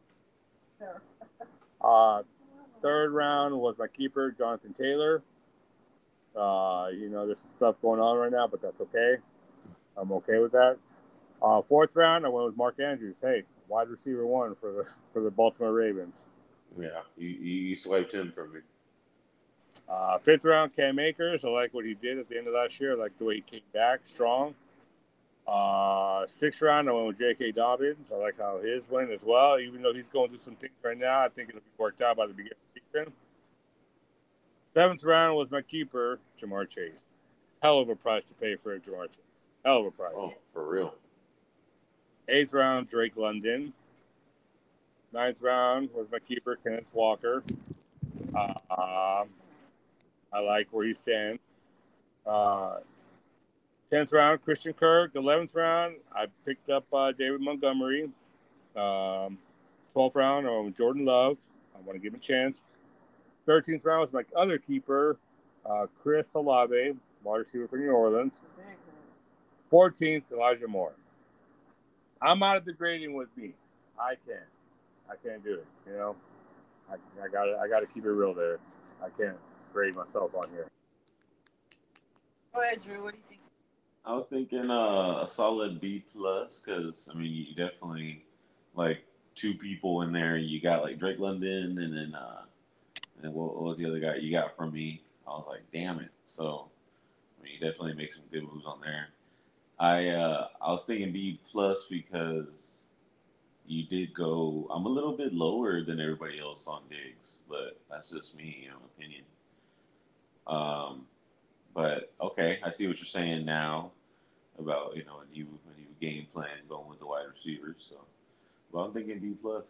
[SPEAKER 1] Uh, third round was my keeper, Jonathan Taylor. Uh, you know, there's some stuff going on right now, but that's okay. I'm okay with that. Uh, fourth round, I went with Mark Andrews. Hey, wide receiver one for the for the Baltimore Ravens.
[SPEAKER 2] Yeah, you, you, you swiped him from me.
[SPEAKER 1] Uh, fifth round, Cam Akers. I like what he did at the end of last year. I like the way he came back strong. Uh, sixth round, I went with J K. Dobbins. I like how his went as well. Even though he's going through some things right now, I think it'll be worked out by the beginning of the season. Seventh round was my keeper, Jamar Chase. Hell of a price to pay for a Jamar Chase. Hell of a price.
[SPEAKER 2] Oh, for real.
[SPEAKER 1] Eighth round, Drake London. Ninth round was my keeper, Kenneth Walker. Uh, I like where he stands. Uh, tenth round, Christian Kirk. eleventh round, I picked up uh, David Montgomery. Um, twelfth round, I went with Jordan Love. I want to give him a chance. thirteenth round was my other keeper, uh, Chris Olave, wide receiver for New Orleans. fourteenth, Elijah Moore. I'm out of the grading with me. I can't. I can't do it. You know, I, I got I got to keep it real there. I can't grade myself on here.
[SPEAKER 3] Go ahead, Drew. What do you think?
[SPEAKER 2] I was thinking uh, a solid B plus because I mean you definitely like two people in there. You got like Drake London and then uh, and what, what was the other guy you got from me? I was like, damn it. So I mean, he definitely makes some good moves on there. I uh, I was thinking B plus because you did go. I'm a little bit lower than everybody else on Diggs, but that's just me, you know, opinion. Um, but okay, I see what you're saying now about you know a new a new game plan going with the wide receivers. So, well, I'm thinking B plus.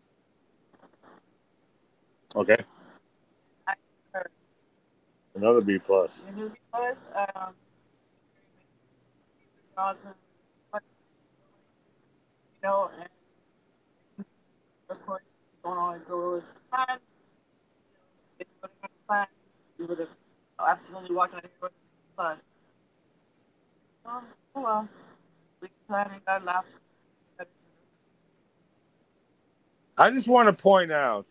[SPEAKER 1] Okay. Another B plus.
[SPEAKER 3] Another B plus. Um, awesome. You know, and of course, don't always go as planned. If you would have planned, you would have absolutely walked out here with a plus. Oh, oh well. We planning our laps.
[SPEAKER 1] I just want to point out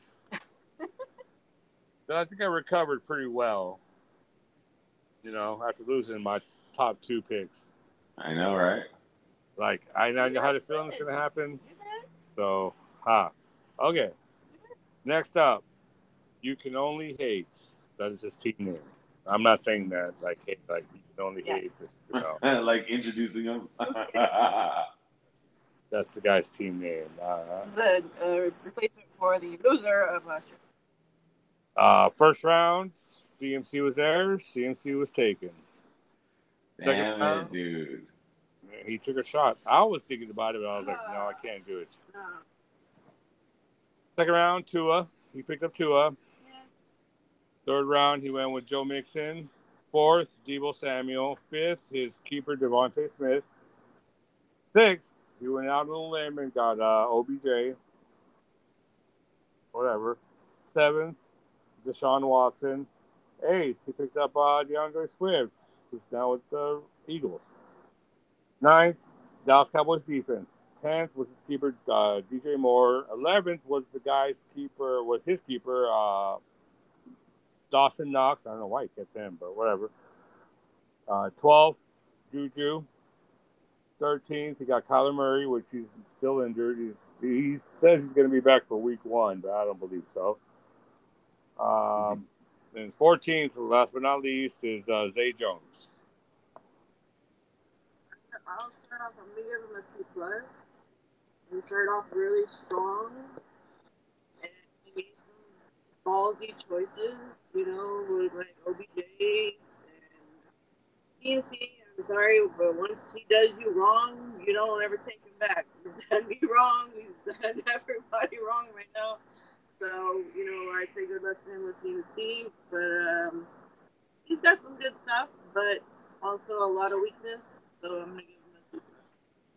[SPEAKER 1] that I think I recovered pretty well. You know, after losing my top two picks.
[SPEAKER 2] I know, right?
[SPEAKER 1] Like, I know how the feeling is going to happen. So, ha. Okay. Next up, You Can Only Hate. That is his team name. I'm not saying that, like, hate, like you can only
[SPEAKER 3] Yeah.
[SPEAKER 1] hate this. You know.
[SPEAKER 2] Like introducing him.
[SPEAKER 1] That's the guy's team name. Uh,
[SPEAKER 3] This is a, a replacement for the loser of last year.
[SPEAKER 1] uh, first round, C M C was there. C M C was taken.
[SPEAKER 2] Damn it,
[SPEAKER 1] round,
[SPEAKER 2] dude.
[SPEAKER 1] he took a shot. I was thinking about it, but I was like, no, I can't do it.
[SPEAKER 3] No.
[SPEAKER 1] Second round, Tua. He picked up Tua. Yeah. Third round, he went with Joe Mixon. Fourth, Deebo Samuel. Fifth, his keeper, Devontae Smith. Sixth, he went out on a limb and got uh, O B J. Whatever. Seventh, Deshaun Watson. Eighth, he picked up uh, DeAndre Swift, who's now with the Eagles. Ninth, Dallas Cowboys defense. Tenth was his keeper, uh, D J Moore. Eleventh was the guy's keeper, was his keeper, uh, Dawson Knox. I don't know why he kept him, but whatever. Uh, twelfth, Juju. thirteenth, he got Kyler Murray, which he's still injured. He's he says he's going to be back for week one, but I don't believe so. Um, and fourteenth, last but not least, is uh, Zay Jones.
[SPEAKER 3] I'll start off. I'm gonna give him a C plus. He started off really strong, and he made some ballsy choices. You know, with like O B J and C M C. I'm sorry, but once he does you wrong, you don't ever take him back. He's done me wrong. He's done everybody wrong right now. So, you know, I'd say good luck to him with C M C. But um, he's got some good stuff, but also a lot of weakness. So I'm going to give him a C plus.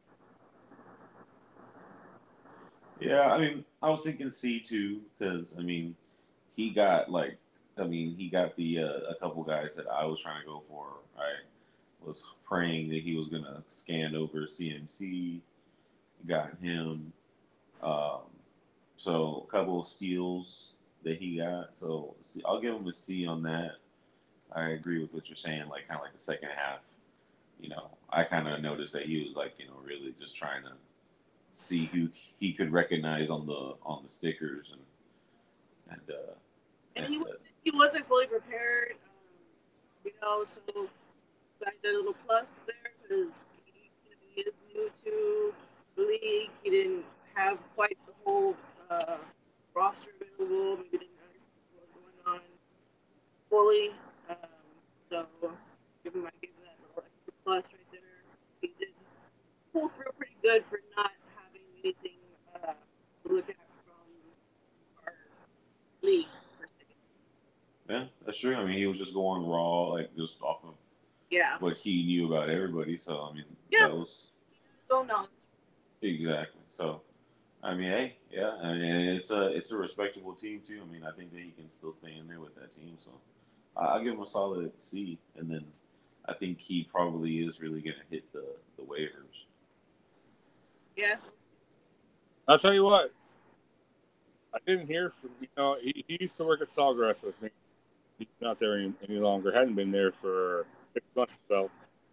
[SPEAKER 2] Yeah, I mean, I was thinking C too, because, I mean, he got, like, I mean, he got the uh, a couple guys that I was trying to go for. I was praying that he was going to scan over C M C. Got him. Um, so a couple of steals that he got. So C, I'll give him a C on that. I agree with what you're saying, like kind of like the second half. You know, I kind of noticed that he was like, you know, really just trying to see who he could recognize on the on the stickers and and uh,
[SPEAKER 3] And,
[SPEAKER 2] and
[SPEAKER 3] he,
[SPEAKER 2] uh,
[SPEAKER 3] wasn't, he wasn't fully prepared, um, you know, so I did a little plus there because he, he is new to the league. He didn't have quite the whole uh, roster available. Maybe didn't understand what was going on fully. Um, so give him, I give that little extra plus right there. He did pull through pretty good for not having anything uh, to look at from our league.
[SPEAKER 2] yeah, that's true. I mean, he was just going raw, like just off of
[SPEAKER 3] Yeah.
[SPEAKER 2] what he knew about everybody. So I mean,
[SPEAKER 3] Yeah.
[SPEAKER 2] that was
[SPEAKER 3] So knowledge.
[SPEAKER 2] exactly. So I mean, hey, yeah, I mean, it's a it's a respectable team too. I mean, I think that he can still stay in there with that team. So I- I'll give him a solid C, and then I think he probably is really going to hit the the waivers.
[SPEAKER 3] Yeah.
[SPEAKER 1] I'll tell you what. I didn't hear from, you know, he, he used to work at Sawgrass with me. He's not there any, any longer. Hadn't been there for six months or so.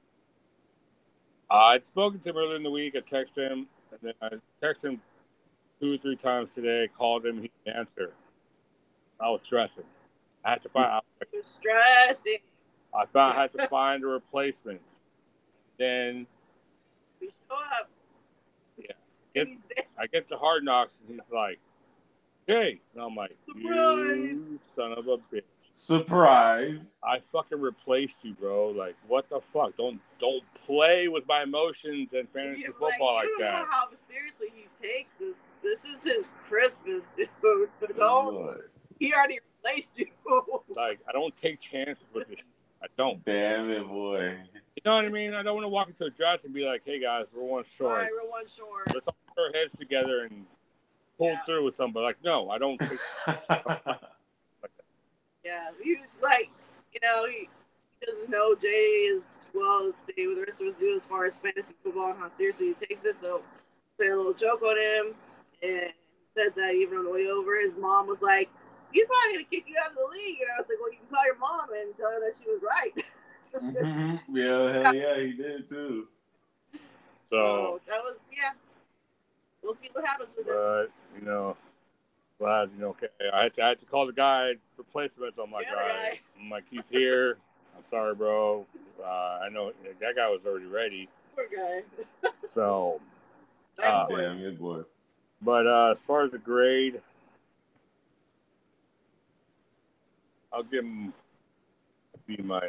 [SPEAKER 1] I'd spoken to him earlier in the week. I texted him, and then I texted him two or three times today, called him, he didn't answer. I was stressing. I had to find out.
[SPEAKER 3] You're stressing.
[SPEAKER 1] I thought I had to find a replacement. Then
[SPEAKER 3] We show up.
[SPEAKER 1] Yeah.
[SPEAKER 3] And
[SPEAKER 1] Get,
[SPEAKER 3] he's there.
[SPEAKER 1] I get to Hard Knocks and he's like, "Hey," and I'm like,
[SPEAKER 3] Surprise!
[SPEAKER 1] "You son of a bitch!
[SPEAKER 2] Surprise!
[SPEAKER 1] I fucking replaced you, bro. Like, what the fuck? Don't don't play with my emotions and fantasy
[SPEAKER 3] Yeah,
[SPEAKER 1] football
[SPEAKER 3] like,
[SPEAKER 1] like
[SPEAKER 3] you don't
[SPEAKER 1] that."
[SPEAKER 3] know how seriously he takes this. This is his Christmas, dude. Don't.
[SPEAKER 2] Lord.
[SPEAKER 3] He already replaced you.
[SPEAKER 1] Like, I don't take chances with this. I don't.
[SPEAKER 2] Damn it, boy.
[SPEAKER 1] You know what I mean? I don't want to walk into a draft and be like, "Hey guys, we're one
[SPEAKER 3] All
[SPEAKER 1] short.
[SPEAKER 3] right, we're one short.
[SPEAKER 1] Let's all put our heads together and pull
[SPEAKER 3] Yeah.
[SPEAKER 1] through with somebody." Like, no, I don't take.
[SPEAKER 3] Yeah, he was like, you know, he, he doesn't know Jay as well as say what the rest of us do as far as fantasy football and how seriously he takes it. So, played a little joke on him, and he said that even on the way over, his mom was like, "He's probably gonna kick you out of the league." And I was like, "Well, you can call your mom and tell her that she was right."
[SPEAKER 2] Mm-hmm. Yeah, hell yeah, he did too.
[SPEAKER 1] So,
[SPEAKER 3] So that was yeah. We'll see what happens with it.
[SPEAKER 1] but you know, glad you know. Okay, I had to I had to call the guy replacement. I'm like,
[SPEAKER 3] The
[SPEAKER 1] all
[SPEAKER 3] other
[SPEAKER 1] right.
[SPEAKER 3] guy.
[SPEAKER 1] I'm like, he's here. I'm sorry, bro. Uh, I know that guy was already ready.
[SPEAKER 3] Poor guy.
[SPEAKER 1] So,
[SPEAKER 3] Back
[SPEAKER 1] uh,
[SPEAKER 3] and forth.
[SPEAKER 2] Damn good boy.
[SPEAKER 1] but uh, as far as the grade, I'll give him a B minus.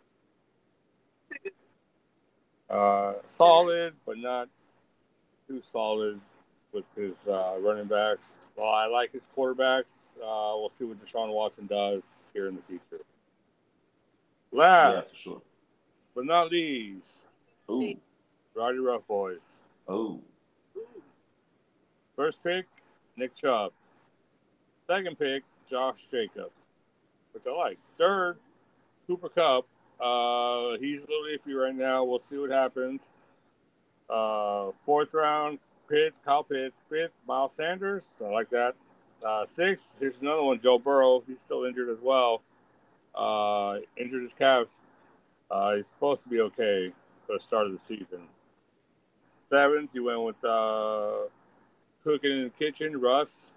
[SPEAKER 1] Uh, solid, but not too solid with his uh, running backs. Well, I like his quarterbacks. Uh, we'll see what Deshaun Watson does here in the future. Last,
[SPEAKER 2] Yeah, for sure.
[SPEAKER 1] but not least,
[SPEAKER 2] Ooh.
[SPEAKER 1] Roddy Rough Boys.
[SPEAKER 2] Oh.
[SPEAKER 1] First pick, Nick Chubb. Second pick, Josh Jacobs, which I like. Third, Cooper Kupp. Uh, he's a little iffy right now. We'll see what happens. Uh, fourth round, Pitt, Kyle Pitts. Fifth, Miles Sanders. I like that. Uh, sixth, here's another one, Joe Burrow. He's still injured as well. Uh, injured his calf. Uh, he's supposed to be okay for the start of the season. Seventh, you went with uh, Cooking in the Kitchen, Russ.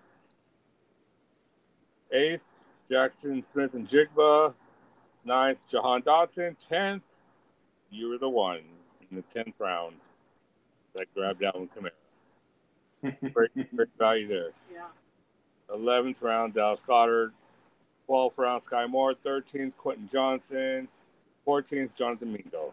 [SPEAKER 1] Eighth, Jackson Smith and Jigba. Ninth, Jahan Dotson. Tenth, you were the one in the tenth round that grabbed Alvin Kamara. Great, great value there.
[SPEAKER 3] Yeah.
[SPEAKER 1] eleventh round, Dallas Goedert. twelfth round, Sky Moore. thirteenth, Quentin Johnson. fourteenth, Jonathan Mingo.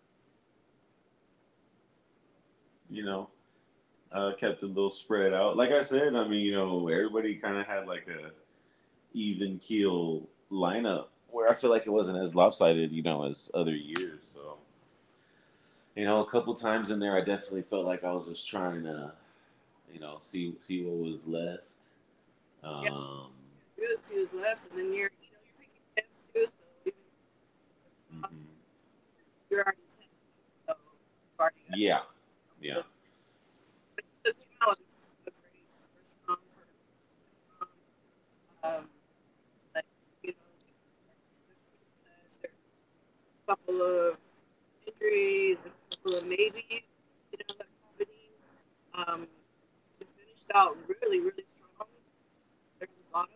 [SPEAKER 2] You know, uh, kept a little spread out. Like I said, I mean, you know, everybody kind of had like a even keel lineup where I feel like it wasn't as lopsided, you know, as other years. So, you know, a couple times in there, I definitely felt like I was just trying to, you know, see see what was left. Um,
[SPEAKER 3] Yeah. Good to see who's left, and then you're, you know, you're picking tens too, so even
[SPEAKER 2] mhm.
[SPEAKER 3] you're already ten. So you've already got
[SPEAKER 2] Yeah, yeah.
[SPEAKER 3] But the thing I was a great first round, first round, um, like, you know, there's a couple of injuries, a couple of maybes, you know, that are happening. Um, we finished out really, really strong at the bottom.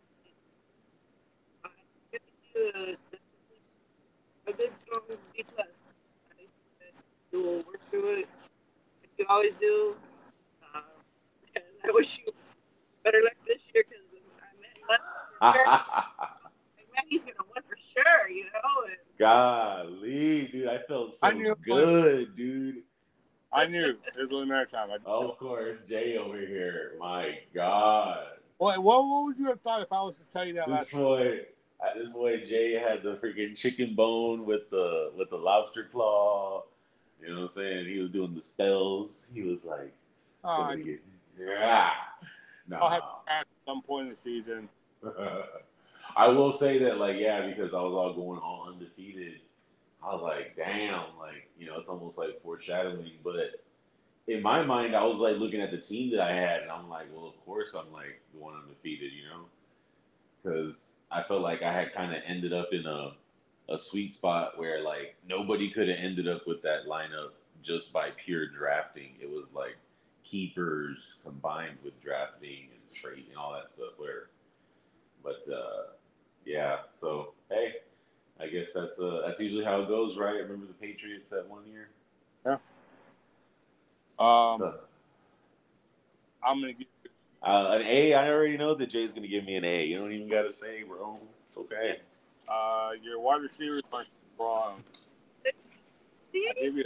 [SPEAKER 3] I give you a, a good, strong B plus. I think that you'll work through it like you always do. Um, and I wish you better luck this year because I meant less for sure. I meant he's gonna win for sure, you know. And
[SPEAKER 2] Golly, dude, I felt so
[SPEAKER 1] I knew-
[SPEAKER 2] good, dude.
[SPEAKER 1] I knew it was only a matter of time. I,
[SPEAKER 2] Of course, Jay over here. My God.
[SPEAKER 1] what, what, what would you have thought if I was to tell you that
[SPEAKER 2] This
[SPEAKER 1] last
[SPEAKER 2] boy, uh, this boy Jay had the freaking chicken bone with the with the lobster claw. You know what I'm saying? He was doing the spells. He was like,
[SPEAKER 1] Oh, I,
[SPEAKER 2] somebody get- yeah.
[SPEAKER 1] I'll have
[SPEAKER 2] Nah.
[SPEAKER 1] to ask at some point in the season.
[SPEAKER 2] I will say that, like, yeah, because I was all going all undefeated. I was like, damn, like, you know, it's almost like foreshadowing. But in my mind, I was like looking at the team that I had, and I'm like, well, of course I'm like the one undefeated, you know, because I felt like I had kind of ended up in a a sweet spot where like nobody could have ended up with that lineup just by pure drafting. It was like keepers combined with drafting and trade and all that stuff. Where, but uh, yeah, so hey, I guess that's uh, that's usually how it goes, right? Remember the Patriots that one year?
[SPEAKER 1] Yeah. Um,
[SPEAKER 2] So,
[SPEAKER 1] I'm gonna give you
[SPEAKER 2] uh, an A. I already know that Jay's gonna give me an A. You don't even gotta say, bro. It's okay.
[SPEAKER 1] uh your wide receivers aren't wrong. I give you.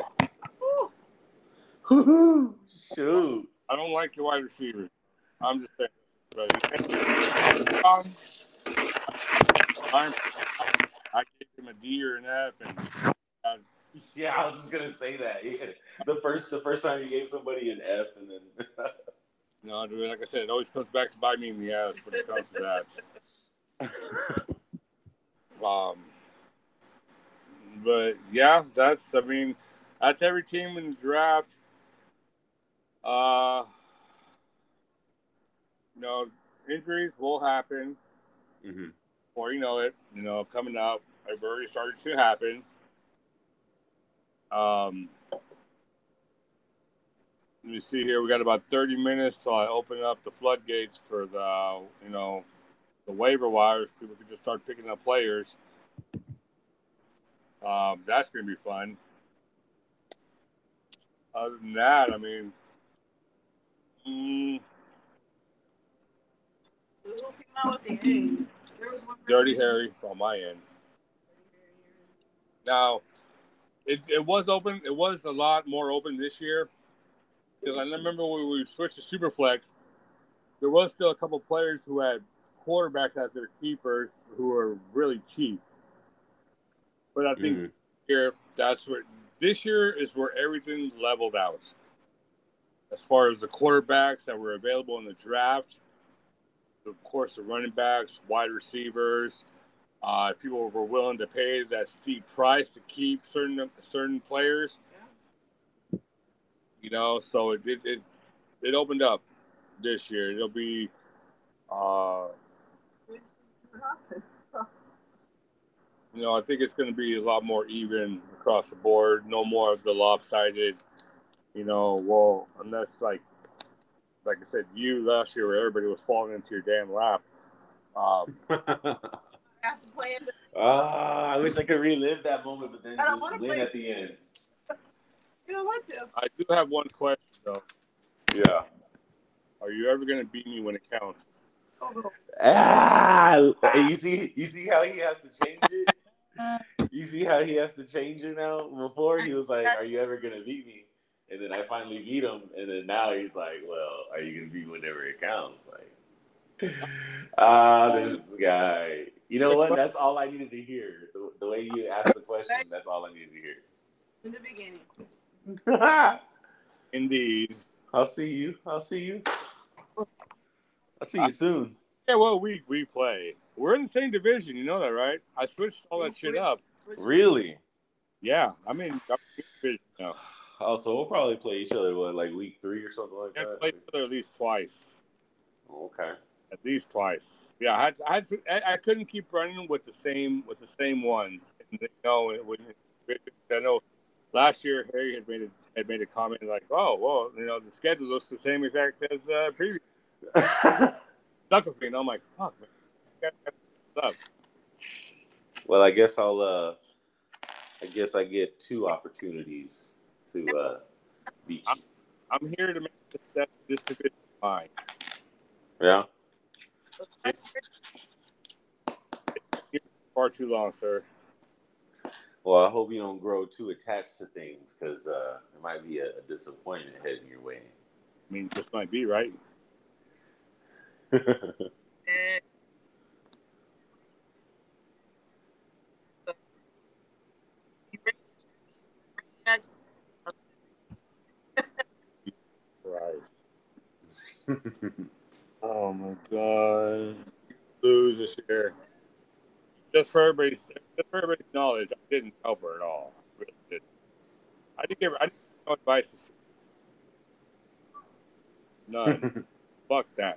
[SPEAKER 3] Ooh.
[SPEAKER 2] Shoot.
[SPEAKER 1] I don't like your wide receivers. I'm just saying. But um, I'm, I gave him a D or an F, and uh,
[SPEAKER 2] Yeah, I was just gonna say that. Yeah. The first the first time you gave somebody an F, and then
[SPEAKER 1] you know, dude, like I said, it always comes back to bite me in the ass when it comes to that. Um, but yeah, that's. I mean, that's every team in the draft. Uh, you know, injuries will happen,
[SPEAKER 2] mm-hmm.
[SPEAKER 1] or you know it. You know, coming up, they've already started to happen. Um, let me see here. We got about thirty minutes till I open up the floodgates for the, you know, the waiver wires. People can just start picking up players. Um, that's going to be fun. Other than that, I mean, mm,
[SPEAKER 3] Who came out with the A? There was one
[SPEAKER 1] Dirty Harry on my end. Now, it, it was open. It was a lot more open this year because I remember when we switched to Superflex, there was still a couple players who had quarterbacks as their keepers who were really cheap. But I think
[SPEAKER 2] mm-hmm.
[SPEAKER 1] here, that's where this year is where everything leveled out. As far as the quarterbacks that were available in the draft, of course, the running backs, wide receivers, uh, people were willing to pay that steep price to keep certain certain players. You know, so it it it, it opened up this year. It'll be. Uh, You know, I think it's going to be a lot more even across the board. No more of the lopsided. You know, well, unless like, like I said, you last year where everybody was falling into your damn lap. Um,
[SPEAKER 3] have to play in the.
[SPEAKER 2] Ah, I wish I could relive that moment, but then
[SPEAKER 3] I don't
[SPEAKER 2] just
[SPEAKER 3] wanna
[SPEAKER 2] win
[SPEAKER 3] play.
[SPEAKER 2] at the end.
[SPEAKER 3] You don't want to.
[SPEAKER 1] I do have one question though.
[SPEAKER 2] Yeah.
[SPEAKER 1] Are you ever going to beat me when it counts?
[SPEAKER 2] Ah, you see, you see how he has to change it. You see how he has to change it now. Before he was like, "Are you ever gonna beat me?" And then I finally beat him, and then now he's like, "Well, are you gonna beat me whenever it counts?" Like, ah, this guy. You know what? That's all I needed to hear. The, the way you asked the question, that's all I needed to hear.
[SPEAKER 3] In the beginning.
[SPEAKER 1] Indeed.
[SPEAKER 2] I'll see you. I'll see you. I'll see you soon.
[SPEAKER 1] Yeah, well, we we play. We're in the same division. You know that, right? I switched all that shit up.
[SPEAKER 2] Really?
[SPEAKER 1] Yeah, I mean, I'm in the division now.
[SPEAKER 2] Oh, so we'll probably play each other, what, like week three or something like
[SPEAKER 1] We
[SPEAKER 2] that?
[SPEAKER 1] played each other at least twice.
[SPEAKER 2] Okay.
[SPEAKER 1] At least twice. Yeah, I had, I, had to, I, I couldn't keep running with the same with the same ones. And, you know, when, I know last year Harry had made a, had made a comment like, "Oh, well, you know, the schedule looks the same exact as uh, previous." Stuck with me, and I'm like, "Fuck, man, up."
[SPEAKER 2] Well, I guess I'll. Uh, I guess I get two opportunities to uh, beat you.
[SPEAKER 1] I'm, I'm here to make this, this division mine.
[SPEAKER 2] Yeah.
[SPEAKER 1] It's, it's far too long, sir.
[SPEAKER 2] Well, I hope you don't grow too attached to things, because uh, it might be a, a disappointment heading your way.
[SPEAKER 1] I mean, this might be right. Christ. Oh my god. Lose this year. Just for everybody's just for everybody's knowledge, I didn't help her at all. I really didn't. I didn't give her I didn't give her no advice. None. Fuck that.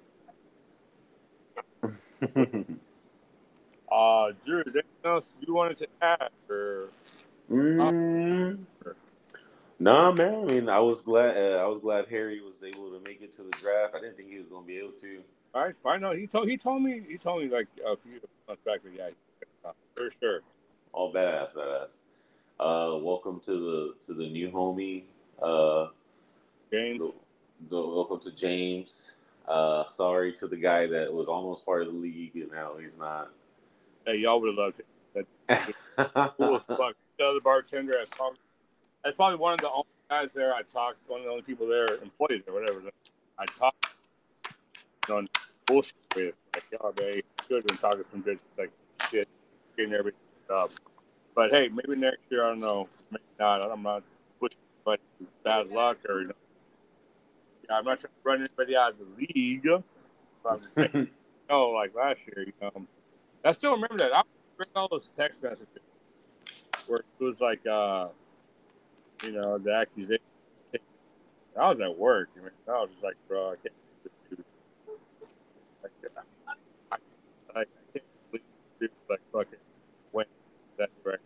[SPEAKER 1] Uh Drew, is there anything else you wanted to add or
[SPEAKER 2] mm. Nah, man. I mean, I was glad. Uh, I was glad Harry was able to make it to the draft. I didn't think he was going to be able to.
[SPEAKER 1] all right, fine. No, he told he told me he told me like a few months back that yeah, for sure.
[SPEAKER 2] all badass, badass. Uh, welcome to the to the new homie. Uh,
[SPEAKER 1] James.
[SPEAKER 2] the, the, welcome to James. Uh, sorry to the guy that was almost part of the league and now he's not.
[SPEAKER 1] Hey, y'all would have loved it. That's cool as fuck. The other bartender, I talked. That's probably one of the only guys there I talked. One of the only people there, employees or whatever. I talked on bullshit with. Like, y'all, they should have been talking some good like shit, getting everything up. But hey, maybe next year, I don't know. Maybe not. I'm not pushing but bad luck or, you know. Yeah, I'm not trying to run anybody out of the league. But I'm just saying, no, like last year, you know. I still remember that. I remember all those text messages where it was like, uh, you know, the accusation. I was at work. I mean, I was just like, bro, I can't believe this dude. Like, I, I, I can't believe this dude like fucking went that direction.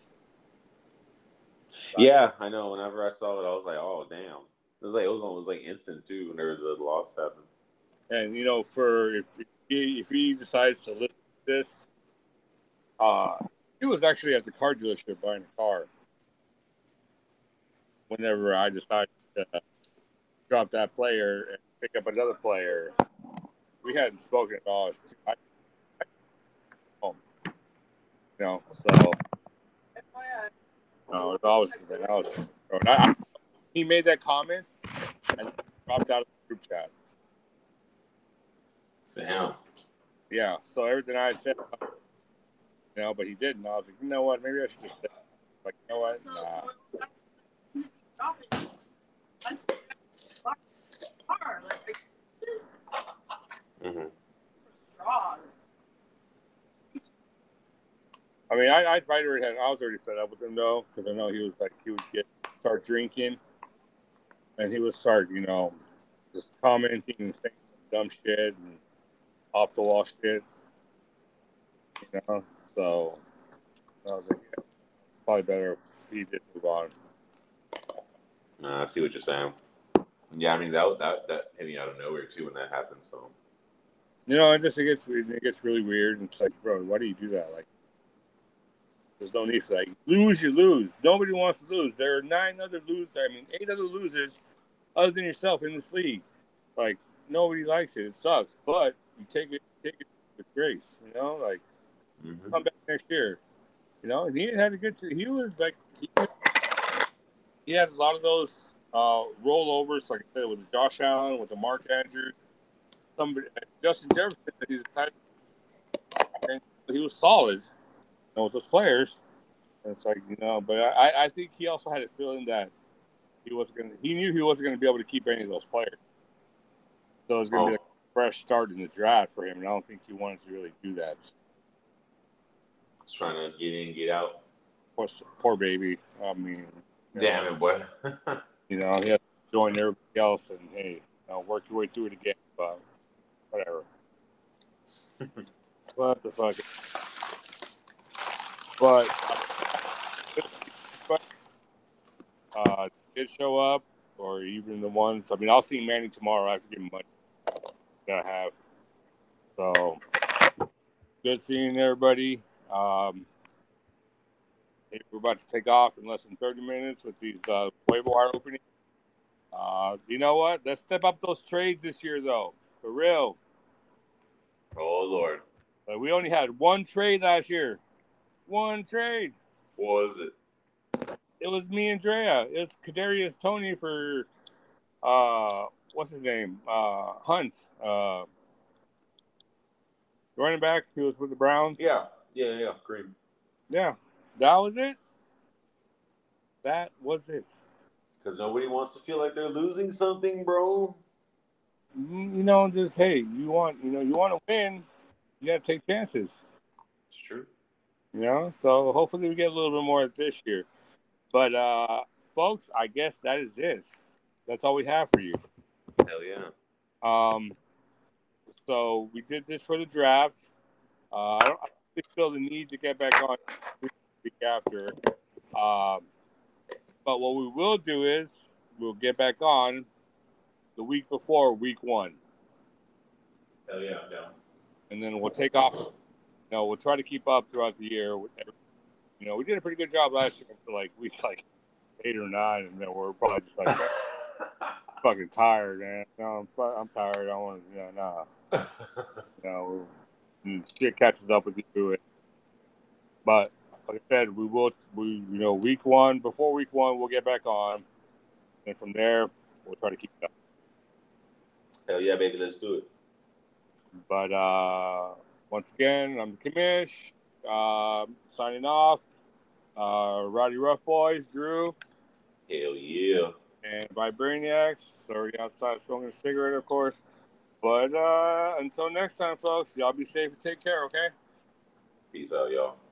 [SPEAKER 2] Yeah, I know. Whenever I saw it, I was like, "Oh, damn!" It was like it was almost like instant too. Whenever the loss happened.
[SPEAKER 1] And you know, for if he if he decides to listen to this, uh, he was actually at the car dealership buying a car. Whenever I decided to drop that player and pick up another player, we hadn't spoken at all. I, I, home, you know, so. No, it was man, that was. I, I, he made that comment and dropped out of the group chat.
[SPEAKER 2] Damn.
[SPEAKER 1] Yeah, so everything I had said, you know, but he didn't. I was like, you know what? Maybe I should just say, like, you know what? Nah.
[SPEAKER 2] Mm-hmm.
[SPEAKER 1] I mean, I, I'd already had, I was already fed up with him though, because I know he was like he would get start drinking, and he would start, you know, just commenting and saying some dumb shit and off the wall shit, you know. So I was like, yeah, probably better if he did move on.
[SPEAKER 2] Nah, I see what you're saying. Yeah, I mean that that that hit me out of nowhere too when that happened. So
[SPEAKER 1] you know, it just it gets it gets really weird, and it's like, bro, why do you do that? Like, there's no need for that. You lose, you lose. Nobody wants to lose. There are nine other losers. I mean, eight other losers other than yourself in this league. Like, nobody likes it. It sucks. But you take it take it with grace, you know? Like, mm-hmm. Come back next year. You know, and he had a good he was like he, he had a lot of those uh, rollovers, like I said, with Josh Allen, with the Mark Andrews, somebody Justin Jefferson, he's a type, and he was solid, you know, with those players. And it's like, you know, but I, I think he also had a feeling that he wasn't gonna he knew he wasn't gonna be able to keep any of those players. So it was gonna oh. be like a fresh start in the draft for him, and I don't think he wanted to really do that.
[SPEAKER 2] He's trying to get in, get out.
[SPEAKER 1] Poor, poor baby. I mean,
[SPEAKER 2] damn
[SPEAKER 1] know,
[SPEAKER 2] it, boy.
[SPEAKER 1] You know, he has to join everybody else, and hey, you know, work your way through it again. But whatever. What the fuck? But uh, did show up, or even the ones. I mean, I'll see Manny tomorrow. I have to give him money. Gotta have. So good seeing everybody. Um, we're about to take off in less than thirty minutes with these uh, waiver wire openings. Uh, you know what? Let's step up those trades this year, though. For real.
[SPEAKER 2] Oh, Lord.
[SPEAKER 1] But we only had one trade last year. One trade.
[SPEAKER 2] What was it?
[SPEAKER 1] It was me and Drea. It was Kadarius Toney for, uh, what's his name? Uh, Hunt. Uh, running back. He was with the Browns.
[SPEAKER 2] Yeah. Yeah, yeah. Green.
[SPEAKER 1] Yeah. That was it. That was it.
[SPEAKER 2] Because nobody wants to feel like they're losing something, bro.
[SPEAKER 1] You know, just, hey, you want, you know, you want to win, you got to take chances.
[SPEAKER 2] It's true.
[SPEAKER 1] You know, so hopefully we get a little bit more this year. But, uh, folks, I guess that is it. That's all we have for you.
[SPEAKER 2] Hell yeah.
[SPEAKER 1] Um, so we did this for the draft. Uh, I don't I really feel the need to get back on the week after. Um, but what we will do is we'll get back on the week before week one.
[SPEAKER 2] Hell yeah, yeah.
[SPEAKER 1] And then we'll take off. You know, we'll try to keep up throughout the year with every, You know, we did a pretty good job last year for like week like eight or nine, and then we're probably just like fucking tired, man. No, I'm I'm tired. I don't want to. Yeah, nah. You know, and shit catches up with you. But like I said, we will. We you know, week one before week one, we'll get back on, and from there, we'll try to keep it up.
[SPEAKER 5] Hell yeah, baby, let's do it.
[SPEAKER 1] But uh, once again, I'm the commish. Uh, signing off. Uh, Roddy Rough Boys, Drew.
[SPEAKER 5] Hell yeah.
[SPEAKER 1] And Vibraniacs. Already outside smoking a cigarette, of course. But uh, until next time, folks, y'all be safe and take care, okay?
[SPEAKER 5] Peace out, y'all.